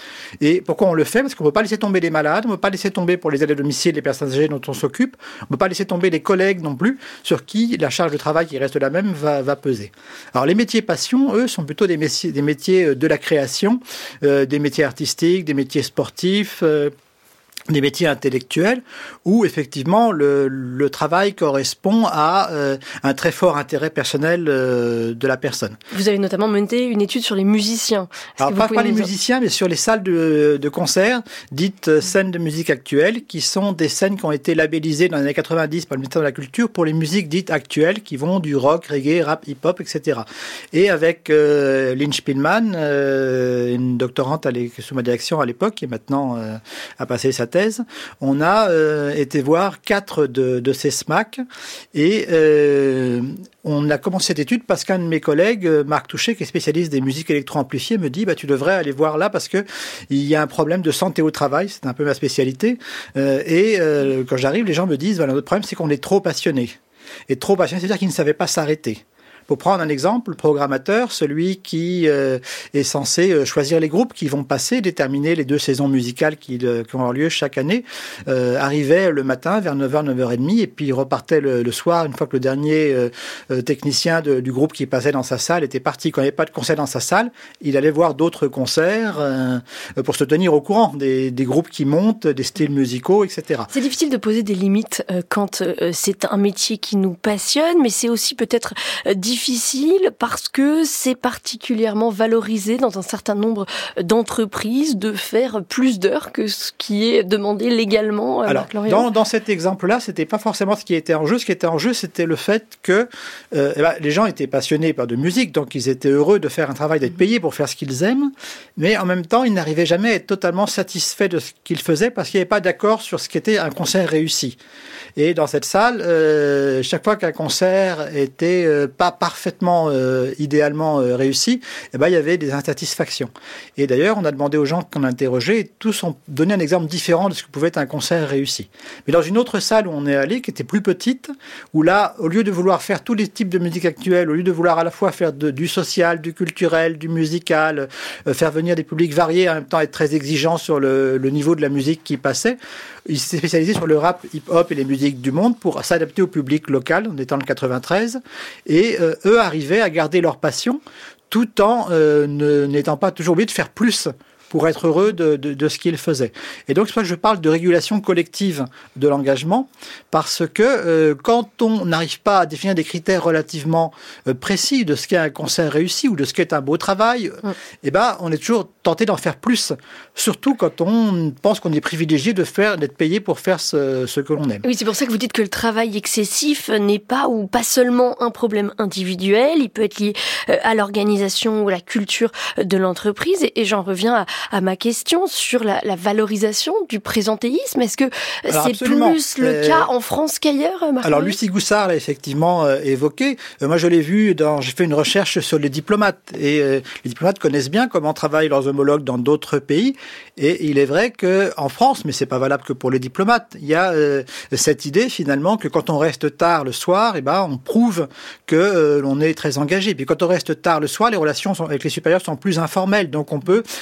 Et pourquoi on le fait ? Parce qu'on ne peut pas laisser tomber les malades, on ne peut pas laisser tomber pour les aides à domicile les personnes âgées dont on s'occupe, on ne peut pas laisser tomber les collègues non plus, sur qui la charge de travail qui reste la même va, va peser. Alors les métiers passion, eux, sont plutôt des métiers, des métiers de la création, euh, des métiers artistiques, des métiers sportifs, euh, des métiers intellectuels où effectivement le, le travail correspond à euh, un très fort intérêt personnel euh, de la personne. Vous avez notamment mené une étude sur les musiciens. Est-ce Alors pas, pas les musiciens, mais sur les salles de, de concert dites scènes de musique actuelle, qui sont des scènes qui ont été labellisées dans les années quatre-vingt-dix par le ministère de la Culture pour les musiques dites actuelles, qui vont du rock, reggae, rap, hip-hop, et cetera. Et avec euh, Lynn Spielmann, euh, une doctorante à sous ma direction à l'époque, qui est maintenant euh, a passé sa thèse, on a euh, été voir quatre de, de ces S M A C et euh, on a commencé cette étude parce qu'un de mes collègues, Marc Touchet, qui est spécialiste des musiques électro-amplifiées, me dit bah, tu devrais aller voir là parce qu'il y a un problème de santé au travail, c'est un peu ma spécialité. Euh, et euh, quand j'arrive, les gens me disent voilà, notre problème, c'est qu'on est trop passionné. Et trop passionné, c'est-à-dire qu'ils ne savaient pas s'arrêter. Pour prendre un exemple, le programmateur, celui qui euh, est censé euh, choisir les groupes qui vont passer, déterminer les deux saisons musicales qui, euh, qui vont avoir lieu chaque année, euh, arrivait le matin vers neuf heures, neuf heures trente et puis il repartait le, le soir une fois que le dernier euh, euh, technicien de, du groupe qui passait dans sa salle était parti. Quand il n'y avait pas de concert dans sa salle, il allait voir d'autres concerts euh, pour se tenir au courant des, des groupes qui montent, des styles musicaux, et cetera. C'est difficile de poser des limites euh, quand euh, c'est un métier qui nous passionne, mais c'est aussi peut-être euh, difficile difficile parce que c'est particulièrement valorisé dans un certain nombre d'entreprises de faire plus d'heures que ce qui est demandé légalement. Alors, dans, dans cet exemple-là, c'était pas forcément ce qui était en jeu. Ce qui était en jeu, c'était le fait que euh, eh ben, les gens étaient passionnés par de musique, donc ils étaient heureux de faire un travail, d'être payés pour faire ce qu'ils aiment, mais en même temps, ils n'arrivaient jamais à être totalement satisfaits de ce qu'ils faisaient parce qu'il n'y avait pas d'accord sur ce qu'était un concert réussi. Et dans cette salle, euh, chaque fois qu'un concert était euh, pas parfaitement, euh, idéalement euh, réussi, eh ben, il y avait des insatisfactions. Et d'ailleurs, on a demandé aux gens qu'on a interrogés, et tous ont donné un exemple différent de ce que pouvait être un concert réussi. Mais dans une autre salle où on est allé, qui était plus petite, où là, au lieu de vouloir faire tous les types de musique actuelle, au lieu de vouloir à la fois faire de, du social, du culturel, du musical, euh, faire venir des publics variés, en même temps être très exigeant sur le, le niveau de la musique qui passait, il s'est spécialisé sur le rap, hip-hop et les musiques du monde pour s'adapter au public local, on était en quatre-vingt-treize, et euh, eux arrivaient à garder leur passion tout en euh, ne, n'étant pas toujours obligés de faire plus pour être heureux de, de, de ce qu'ils faisaient. Et donc, c'est pour ça que je parle de régulation collective de l'engagement, parce que euh, quand on n'arrive pas à définir des critères relativement euh, précis de ce qu'est un concert réussi ou de ce qu'est un beau travail, mmh. eh ben, on est toujours tenté d'en faire plus, surtout quand on pense qu'on est privilégié de faire, d'être payé pour faire ce, ce que l'on aime. Oui, c'est pour ça que vous dites que le travail excessif n'est pas ou pas seulement un problème individuel, il peut être lié à l'organisation ou à la culture de l'entreprise. Et, et j'en reviens à, à ma question sur la, la valorisation du présentéisme. Est-ce que Alors, c'est absolument. plus le euh... cas en France qu'ailleurs, Marc? Alors, Lucie Goussard l'a effectivement euh, évoqué. Euh, moi, je l'ai vu, dans, j'ai fait une recherche sur les diplomates. Et euh, les diplomates connaissent bien comment travaillent leurs homologues dans d'autres pays. Et il est vrai qu'en France, mais c'est pas valable que pour les diplomates, il y a euh, cette idée finalement que quand on reste tard le soir, eh ben, on prouve que euh, l'on est très engagé. Puis quand on reste tard le soir, les relations sont, avec les supérieurs sont plus informelles. Donc on peut évoquer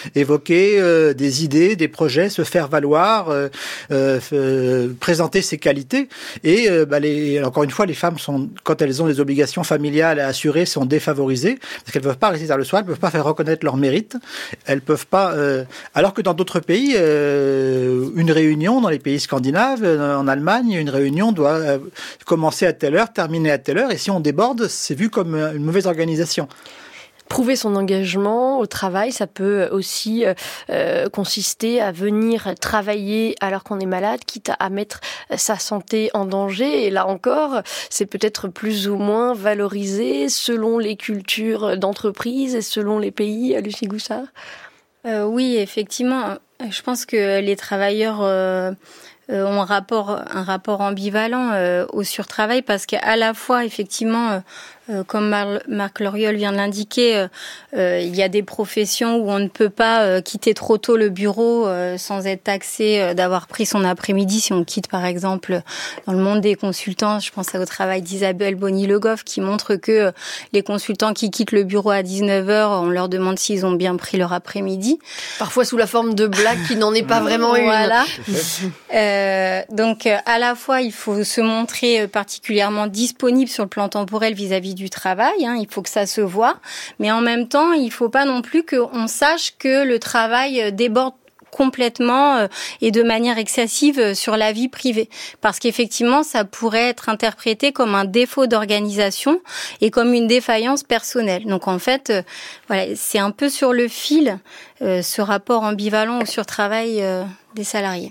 provoquer euh, des idées, des projets, se faire valoir, euh, euh, euh, présenter ses qualités. Et euh, bah, les, encore une fois, les femmes, sont, quand elles ont des obligations familiales à assurer, sont défavorisées, parce qu'elles ne peuvent pas rester tard le soir, elles ne peuvent pas faire reconnaître leur mérite, elles peuvent pas... Euh, alors que dans d'autres pays, euh, une réunion, dans les pays scandinaves, en Allemagne, une réunion doit euh, commencer à telle heure, terminer à telle heure, et si on déborde, c'est vu comme une mauvaise organisation. Prouver son engagement au travail, ça peut aussi euh, consister à venir travailler alors qu'on est malade, quitte à mettre sa santé en danger. Et là encore, c'est peut-être plus ou moins valorisé selon les cultures d'entreprise et selon les pays. Lucie Goussard ? euh, Oui, effectivement. Je pense que les travailleurs... Euh Euh, ont un rapport, un rapport ambivalent euh, au surtravail parce qu'à la fois, effectivement, euh, euh, comme Mar- Marc Loriol vient de l'indiquer, euh, euh, il y a des professions où on ne peut pas euh, quitter trop tôt le bureau euh, sans être taxé euh, d'avoir pris son après-midi. Si on quitte, par exemple, dans le monde des consultants, je pense au travail d'Isabelle Bonny-Le Goff qui montre que euh, les consultants qui quittent le bureau à dix-neuf heures, on leur demande s'ils ont bien pris leur après-midi. Parfois sous la forme de blagues qui n'en est pas vraiment une. Voilà. Euh, Euh, donc, euh, à la fois, il faut se montrer particulièrement disponible sur le plan temporel vis-à-vis du travail. Hein, il faut que ça se voit. Mais en même temps, il ne faut pas non plus qu'on sache que le travail déborde complètement euh, et de manière excessive sur la vie privée. Parce qu'effectivement, ça pourrait être interprété comme un défaut d'organisation et comme une défaillance personnelle. Donc en fait, euh, voilà, c'est un peu sur le fil euh, ce rapport ambivalent au surtravail euh, des salariés.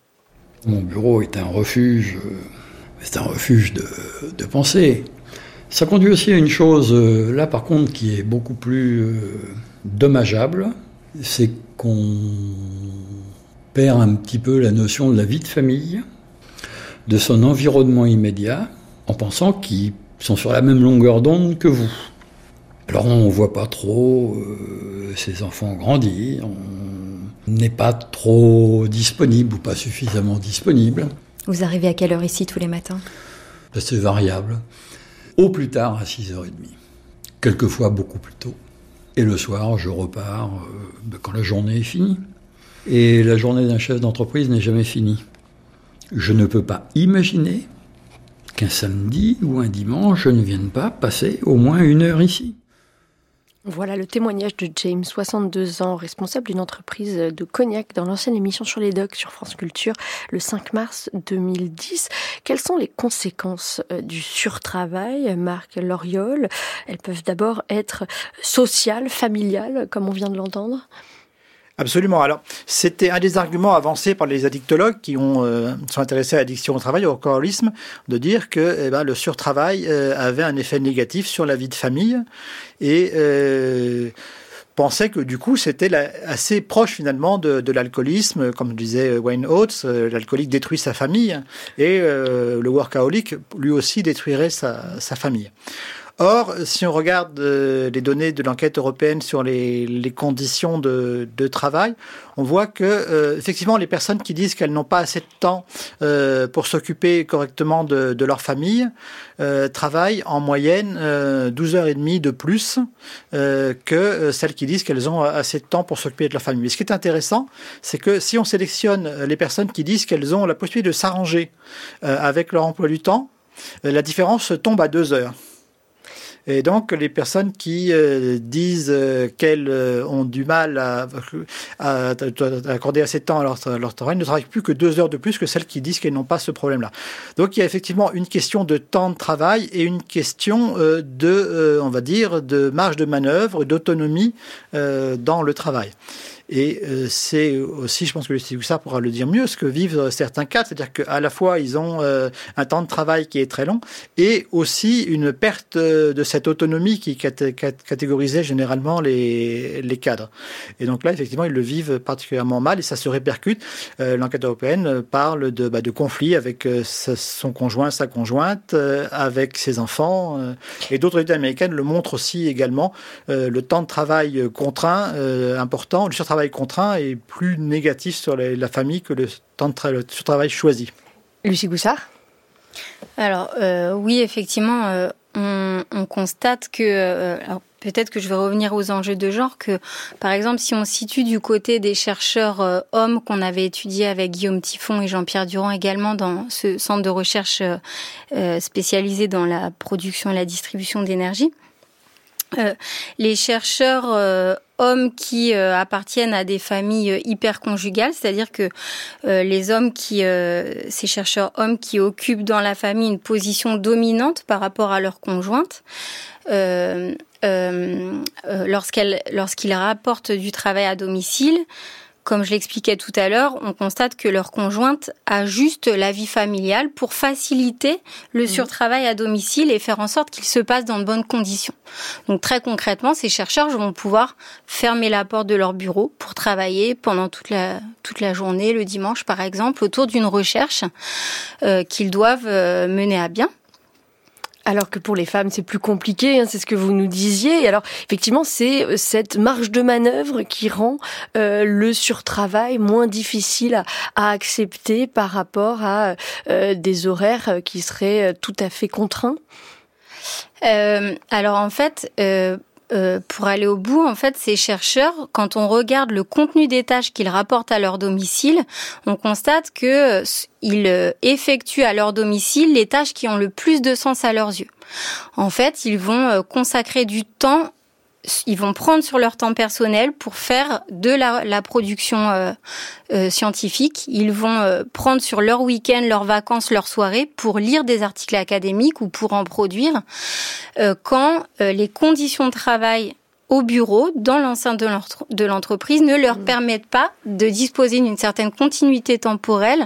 Mon bureau est un refuge, c'est un refuge de, de pensée. Ça conduit aussi à une chose, là par contre, qui est beaucoup plus euh, dommageable, c'est qu'on perd un petit peu la notion de la vie de famille, de son environnement immédiat, en pensant qu'ils sont sur la même longueur d'onde que vous. Alors on ne voit pas trop euh, ses enfants grandir, on n'est pas trop disponible ou pas suffisamment disponible. Vous arrivez à quelle heure ici tous les matins ? C'est variable. Au plus tard à six heures trente. Quelquefois beaucoup plus tôt. Et le soir, je repars euh, quand la journée est finie. Et la journée d'un chef d'entreprise n'est jamais finie. Je ne peux pas imaginer qu'un samedi ou un dimanche, je ne vienne pas passer au moins une heure ici. Voilà le témoignage de James, soixante-deux ans, responsable d'une entreprise de cognac dans l'ancienne émission Sur les docks sur France Culture le cinq mars deux mille dix. Quelles sont les conséquences du surtravail, Marc Loriol ? Elles peuvent d'abord être sociales, familiales, comme on vient de l'entendre ? Absolument. Alors, c'était un des arguments avancés par les addictologues qui ont, euh, sont intéressés à l'addiction au travail, au workaholisme, de dire que eh ben, le surtravail euh, avait un effet négatif sur la vie de famille et euh, pensaient que du coup c'était la, assez proche finalement de, de l'alcoolisme, comme disait Wayne Oates, euh, l'alcoolique détruit sa famille et euh, le workaholic lui aussi détruirait sa, sa famille. Or, si on regarde euh, les données de l'enquête européenne sur les, les conditions de, de travail, on voit que euh, effectivement les personnes qui disent qu'elles n'ont pas assez de temps euh, pour s'occuper correctement de, de leur famille euh, travaillent en moyenne euh, douze heures trente de plus euh, que celles qui disent qu'elles ont assez de temps pour s'occuper de leur famille. Mais ce qui est intéressant, c'est que si on sélectionne les personnes qui disent qu'elles ont la possibilité de s'arranger euh, avec leur emploi du temps, euh, la différence tombe à deux heures. Et donc, les personnes qui euh, disent euh, qu'elles euh, ont du mal à, à, à accorder assez de temps à leur, à leur travail ne travaillent plus que deux heures de plus que celles qui disent qu'elles n'ont pas ce problème-là. Donc, il y a effectivement une question de temps de travail et une question euh, de, euh, on va dire, de marge de manœuvre, d'autonomie euh, dans le travail. Et euh, c'est aussi, je pense que Lucie Goussard pourra le dire mieux, ce que vivent certains cadres, c'est-à-dire qu'à la fois ils ont euh, un temps de travail qui est très long et aussi une perte de cette autonomie qui cat- cat- catégorisait généralement les, les cadres. Et donc là, effectivement, ils le vivent particulièrement mal et ça se répercute. Euh, l'enquête européenne parle de, bah, de conflits avec euh, sa, son conjoint, sa conjointe, euh, avec ses enfants. Euh, et d'autres études américaines le montrent aussi également. Euh, le temps de travail contraint, euh, important, le surtravail contraint est plus négatif sur la, la famille que le temps de tra- le surtravail choisi. Lucie Goussard ? Alors, euh, oui, effectivement, euh, on, on constate que, euh, alors peut-être que je vais revenir aux enjeux de genre, que par exemple, si on se situe du côté des chercheurs euh, hommes qu'on avait étudiés avec Guillaume Tiffon et Jean-Pierre Durand également dans ce centre de recherche euh, spécialisé dans la production et la distribution d'énergie, euh, les chercheurs euh, hommes qui euh, appartiennent à des familles hyperconjugales, c'est-à-dire que euh, les hommes qui, euh, ces chercheurs hommes qui occupent dans la famille une position dominante par rapport à leur conjointe, euh, euh, euh, lorsqu'elle, lorsqu'ils rapportent du travail à domicile, comme je l'expliquais tout à l'heure, on constate que leur conjointe ajuste la vie familiale pour faciliter le mmh. surtravail à domicile et faire en sorte qu'il se passe dans de bonnes conditions. Donc très concrètement, ces chercheurs vont pouvoir fermer la porte de leur bureau pour travailler pendant toute la, toute la journée, le dimanche par exemple, autour d'une recherche euh, qu'ils doivent euh, mener à bien. Alors que pour les femmes, c'est plus compliqué, hein, c'est ce que vous nous disiez. Et alors, effectivement, c'est cette marge de manœuvre qui rend euh, le surtravail moins difficile à, à accepter par rapport à euh, des horaires qui seraient tout à fait contraints. Euh, alors, en fait... Euh Euh, pour aller au bout, en fait, ces chercheurs, quand on regarde le contenu des tâches qu'ils rapportent à leur domicile, on constate que euh, ils euh, effectuent à leur domicile les tâches qui ont le plus de sens à leurs yeux. En fait, ils vont euh, consacrer du temps, ils vont prendre sur leur temps personnel pour faire de la, la production euh, euh, scientifique. Ils vont euh, prendre sur leur week-end, leurs vacances, leurs soirées pour lire des articles académiques ou pour en produire. Euh, quand euh, les conditions de travail au bureau, dans l'enceinte de, l'entre- de l'entreprise, ne leur mmh. permettent pas de disposer d'une certaine continuité temporelle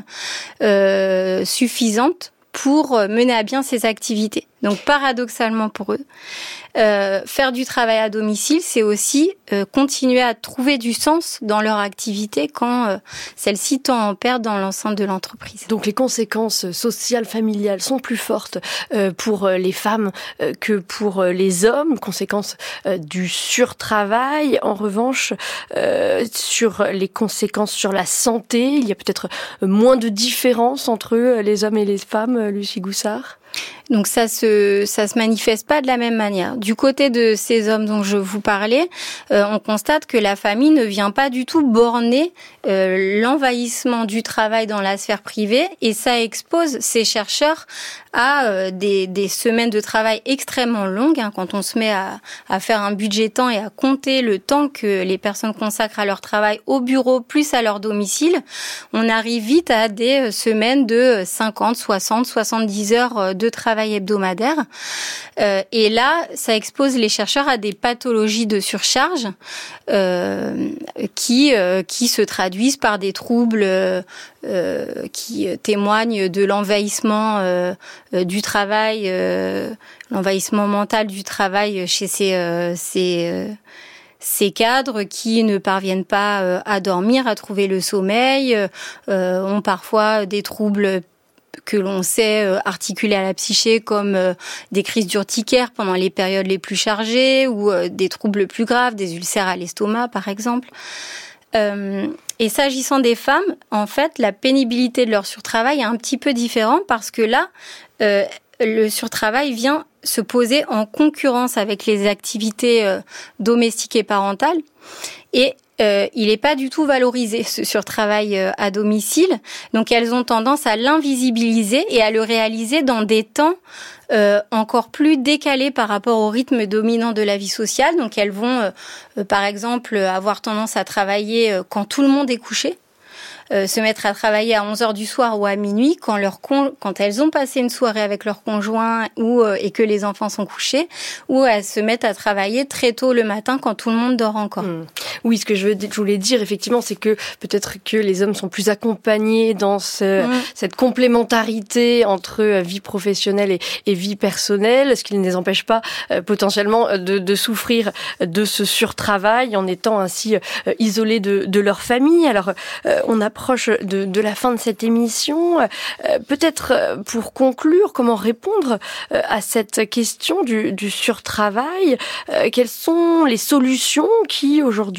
euh, suffisante pour mener à bien ces activités. Donc paradoxalement pour eux, euh, faire du travail à domicile, c'est aussi euh, continuer à trouver du sens dans leur activité quand euh, celle-ci tend en perd dans l'enceinte de l'entreprise. Donc les conséquences sociales, familiales sont plus fortes euh, pour les femmes euh, que pour les hommes, conséquences euh, du surtravail. En revanche, euh, sur les conséquences sur la santé, il y a peut-être moins de différence entre les hommes et les femmes, Lucie Goussard. Donc ça se ça se manifeste pas de la même manière. Du côté de ces hommes dont je vous parlais, euh, on constate que la famille ne vient pas du tout borner euh, l'envahissement du travail dans la sphère privée, et ça expose ces chercheurs à euh, des des semaines de travail extrêmement longues. Hein, quand on se met à à faire un budget temps et à compter le temps que les personnes consacrent à leur travail au bureau plus à leur domicile, on arrive vite à des semaines de cinquante, soixante, soixante-dix heures de travail hebdomadaire. Euh, et là, ça expose les chercheurs à des pathologies de surcharge euh, qui euh, qui se traduisent par des troubles euh, qui témoignent de l'envahissement euh, du travail, euh, l'envahissement mental du travail chez ces euh, ces euh, ces cadres qui ne parviennent pas euh, à dormir, à trouver le sommeil, euh, ont parfois des troubles que l'on sait euh, articuler à la psyché comme euh, des crises d'urticaire pendant les périodes les plus chargées ou euh, des troubles plus graves, des ulcères à l'estomac par exemple. Euh, et s'agissant des femmes, en fait, la pénibilité de leur surtravail est un petit peu différente parce que là, euh, le surtravail vient se poser en concurrence avec les activités euh, domestiques et parentales. Et Euh, il n'est pas du tout valorisé, ce surtravail euh, à domicile. Donc, elles ont tendance à l'invisibiliser et à le réaliser dans des temps euh, encore plus décalés par rapport au rythme dominant de la vie sociale. Donc, elles vont, euh, euh, par exemple, avoir tendance à travailler euh, quand tout le monde est couché. Euh, se mettre à travailler à onze heures du soir ou à minuit quand leur con... quand elles ont passé une soirée avec leur conjoint ou euh, et que les enfants sont couchés, ou elles se mettent à travailler très tôt le matin quand tout le monde dort encore. Mmh. Oui, ce que je, veux, je voulais dire effectivement, c'est que peut-être que les hommes sont plus accompagnés dans ce, mmh. cette complémentarité entre vie professionnelle et, et vie personnelle, ce qui ne les empêche pas euh, potentiellement de, de souffrir de ce surtravail en étant ainsi euh, isolés de, de leur famille. Alors, euh, on a approche de, de la fin de cette émission. Euh, peut-être euh, pour conclure, comment répondre euh, à cette question du, du surtravail euh, Quelles sont les solutions qui aujourd'hui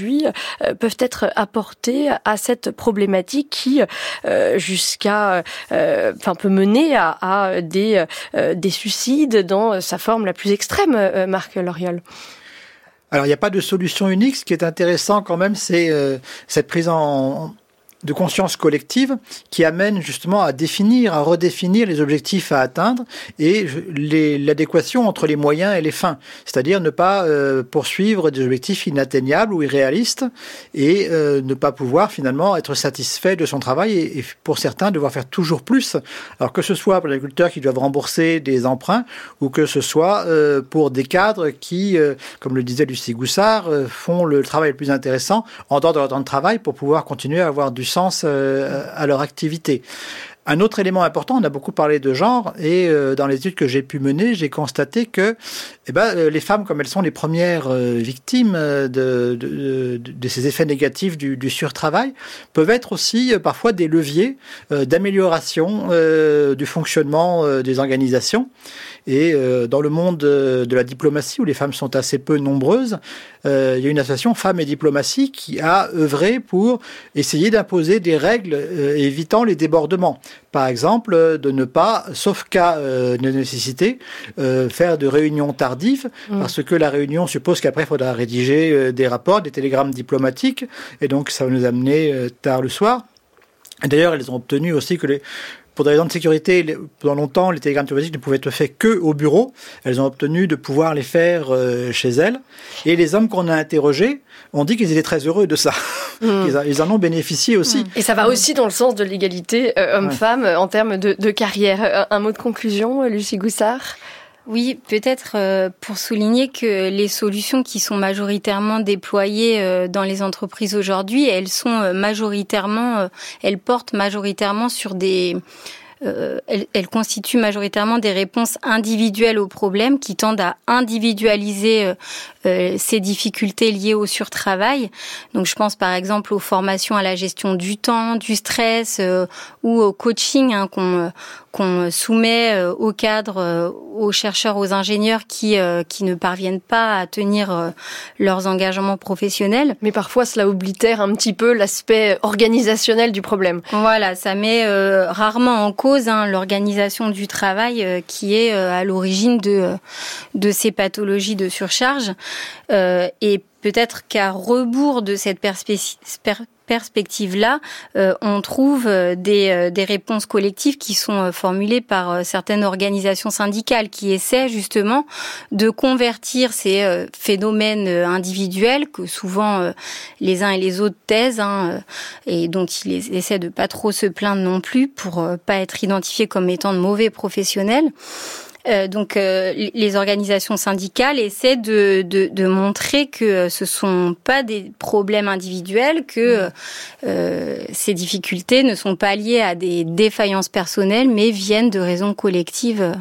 aujourd'hui euh, peuvent être apportés à cette problématique qui, euh, jusqu'à, euh, enfin, peut mener à, à des, euh, des suicides dans sa forme la plus extrême, euh, Marc Loriol? Alors, il n'y a pas de solution unique. Ce qui est intéressant quand même, c'est euh, cette prise en... de conscience collective qui amène justement à définir, à redéfinir les objectifs à atteindre et les, l'adéquation entre les moyens et les fins. C'est-à-dire ne pas euh, poursuivre des objectifs inatteignables ou irréalistes et euh, ne pas pouvoir finalement être satisfait de son travail et, et pour certains devoir faire toujours plus. Alors que ce soit pour les agriculteurs qui doivent rembourser des emprunts ou que ce soit euh, pour des cadres qui, euh, comme le disait Lucie Goussard, euh, font le travail le plus intéressant en dehors de leur temps de travail pour pouvoir continuer à avoir du sens à leur activité. Un autre élément important, on a beaucoup parlé de genre et euh, dans les études que j'ai pu mener, j'ai constaté que eh ben, euh, les femmes, comme elles sont les premières euh, victimes de, de, de, de ces effets négatifs du, du surtravail, peuvent être aussi euh, parfois des leviers euh, d'amélioration euh, du fonctionnement euh, des organisations. Et euh, dans le monde de, de la diplomatie, où les femmes sont assez peu nombreuses, euh, il y a une association Femmes et Diplomatie qui a œuvré pour essayer d'imposer des règles euh, évitant les débordements. Par exemple, de ne pas, sauf cas euh, de nécessité, euh, faire de réunions tardives, mmh. parce que la réunion suppose qu'après, il faudra rédiger euh, des rapports, des télégrammes diplomatiques, et donc ça va nous amener euh, tard le soir. Et d'ailleurs, elles ont obtenu aussi que les... Pour des raisons de sécurité, pendant longtemps, les télégrammes diplomatiques ne pouvaient être faits que au bureau. Elles ont obtenu de pouvoir les faire euh, chez elles. Et les hommes qu'on a interrogés ont dit qu'ils étaient très heureux de ça. Mmh. Ils, a, ils en ont bénéficié aussi. Et ça va aussi dans le sens de l'égalité euh, homme-femme ouais. en termes de, de carrière. Un mot de conclusion, Lucie Goussard ? Oui, peut-être euh, pour souligner que les solutions qui sont majoritairement déployées euh, dans les entreprises aujourd'hui, elles sont euh, majoritairement, euh, elles portent majoritairement sur des... Euh, elles, elles constituent majoritairement des réponses individuelles aux problèmes qui tendent à individualiser euh, euh, ces difficultés liées au surtravail. Donc, je pense par exemple aux formations à la gestion du temps, du stress euh, ou au coaching hein, qu'on qu'on soumet euh, aux cadres, euh, aux chercheurs, aux ingénieurs qui euh, qui ne parviennent pas à tenir euh, leurs engagements professionnels. Mais parfois, cela oblitère un petit peu l'aspect organisationnel du problème. Voilà, ça met euh, rarement en cause hein, l'organisation du travail euh, qui est euh, à l'origine de euh, de ces pathologies de surcharge. Euh, et peut-être qu'à rebours de cette perspective perspective-là, euh, on trouve euh, des, euh, des réponses collectives qui sont euh, formulées par euh, certaines organisations syndicales qui essaient justement de convertir ces euh, phénomènes euh, individuels que souvent euh, les uns et les autres taisent hein, euh, et dont ils essaient de pas trop se plaindre non plus pour euh, pas être identifiés comme étant de mauvais professionnels. Euh, donc, euh, les organisations syndicales essaient de, de, de montrer que ce sont pas des problèmes individuels, que euh, ces difficultés ne sont pas liées à des défaillances personnelles, mais viennent de raisons collectives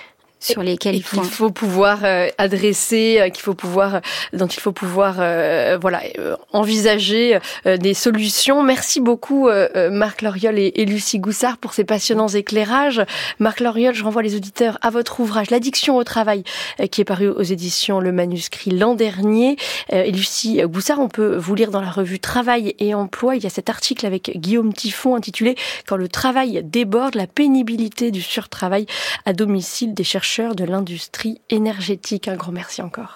sur lesquels il faut qu'il faut pouvoir euh, adresser, euh, qu'il faut pouvoir, dont il faut pouvoir, euh, voilà, euh, envisager euh, des solutions. Merci beaucoup, euh, Marc Loriol et, et Lucie Goussard pour ces passionnants éclairages. Marc Loriol, je renvoie les auditeurs à votre ouvrage L'addiction au travail, euh, qui est paru aux éditions Le Manuscrit l'an dernier. Euh, et Lucie Goussard, on peut vous lire dans la revue Travail et Emploi. Il y a cet article avec Guillaume Tiffon intitulé Quand le travail déborde, la pénibilité du surtravail à domicile des chercheurs de l'industrie énergétique. Un grand merci encore.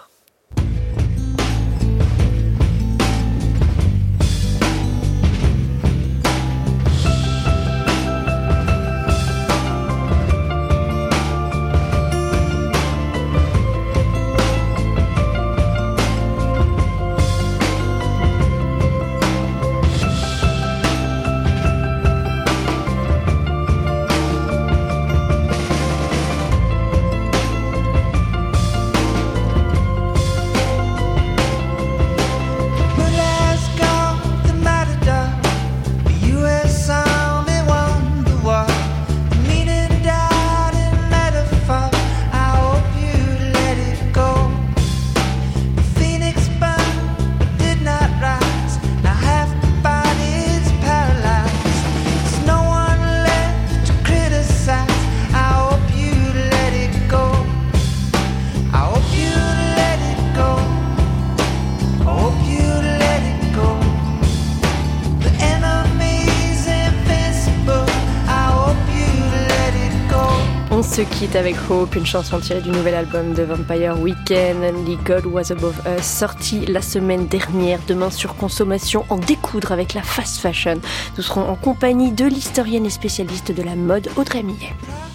se quitte avec Hope, une chanson tirée du nouvel album de Vampire Weekend, Only God Was Above Us, sorti la semaine dernière. Demain sur Consommation, en découdre avec la fast fashion. Nous serons en compagnie de l'historienne et spécialiste de la mode Audrey Millet.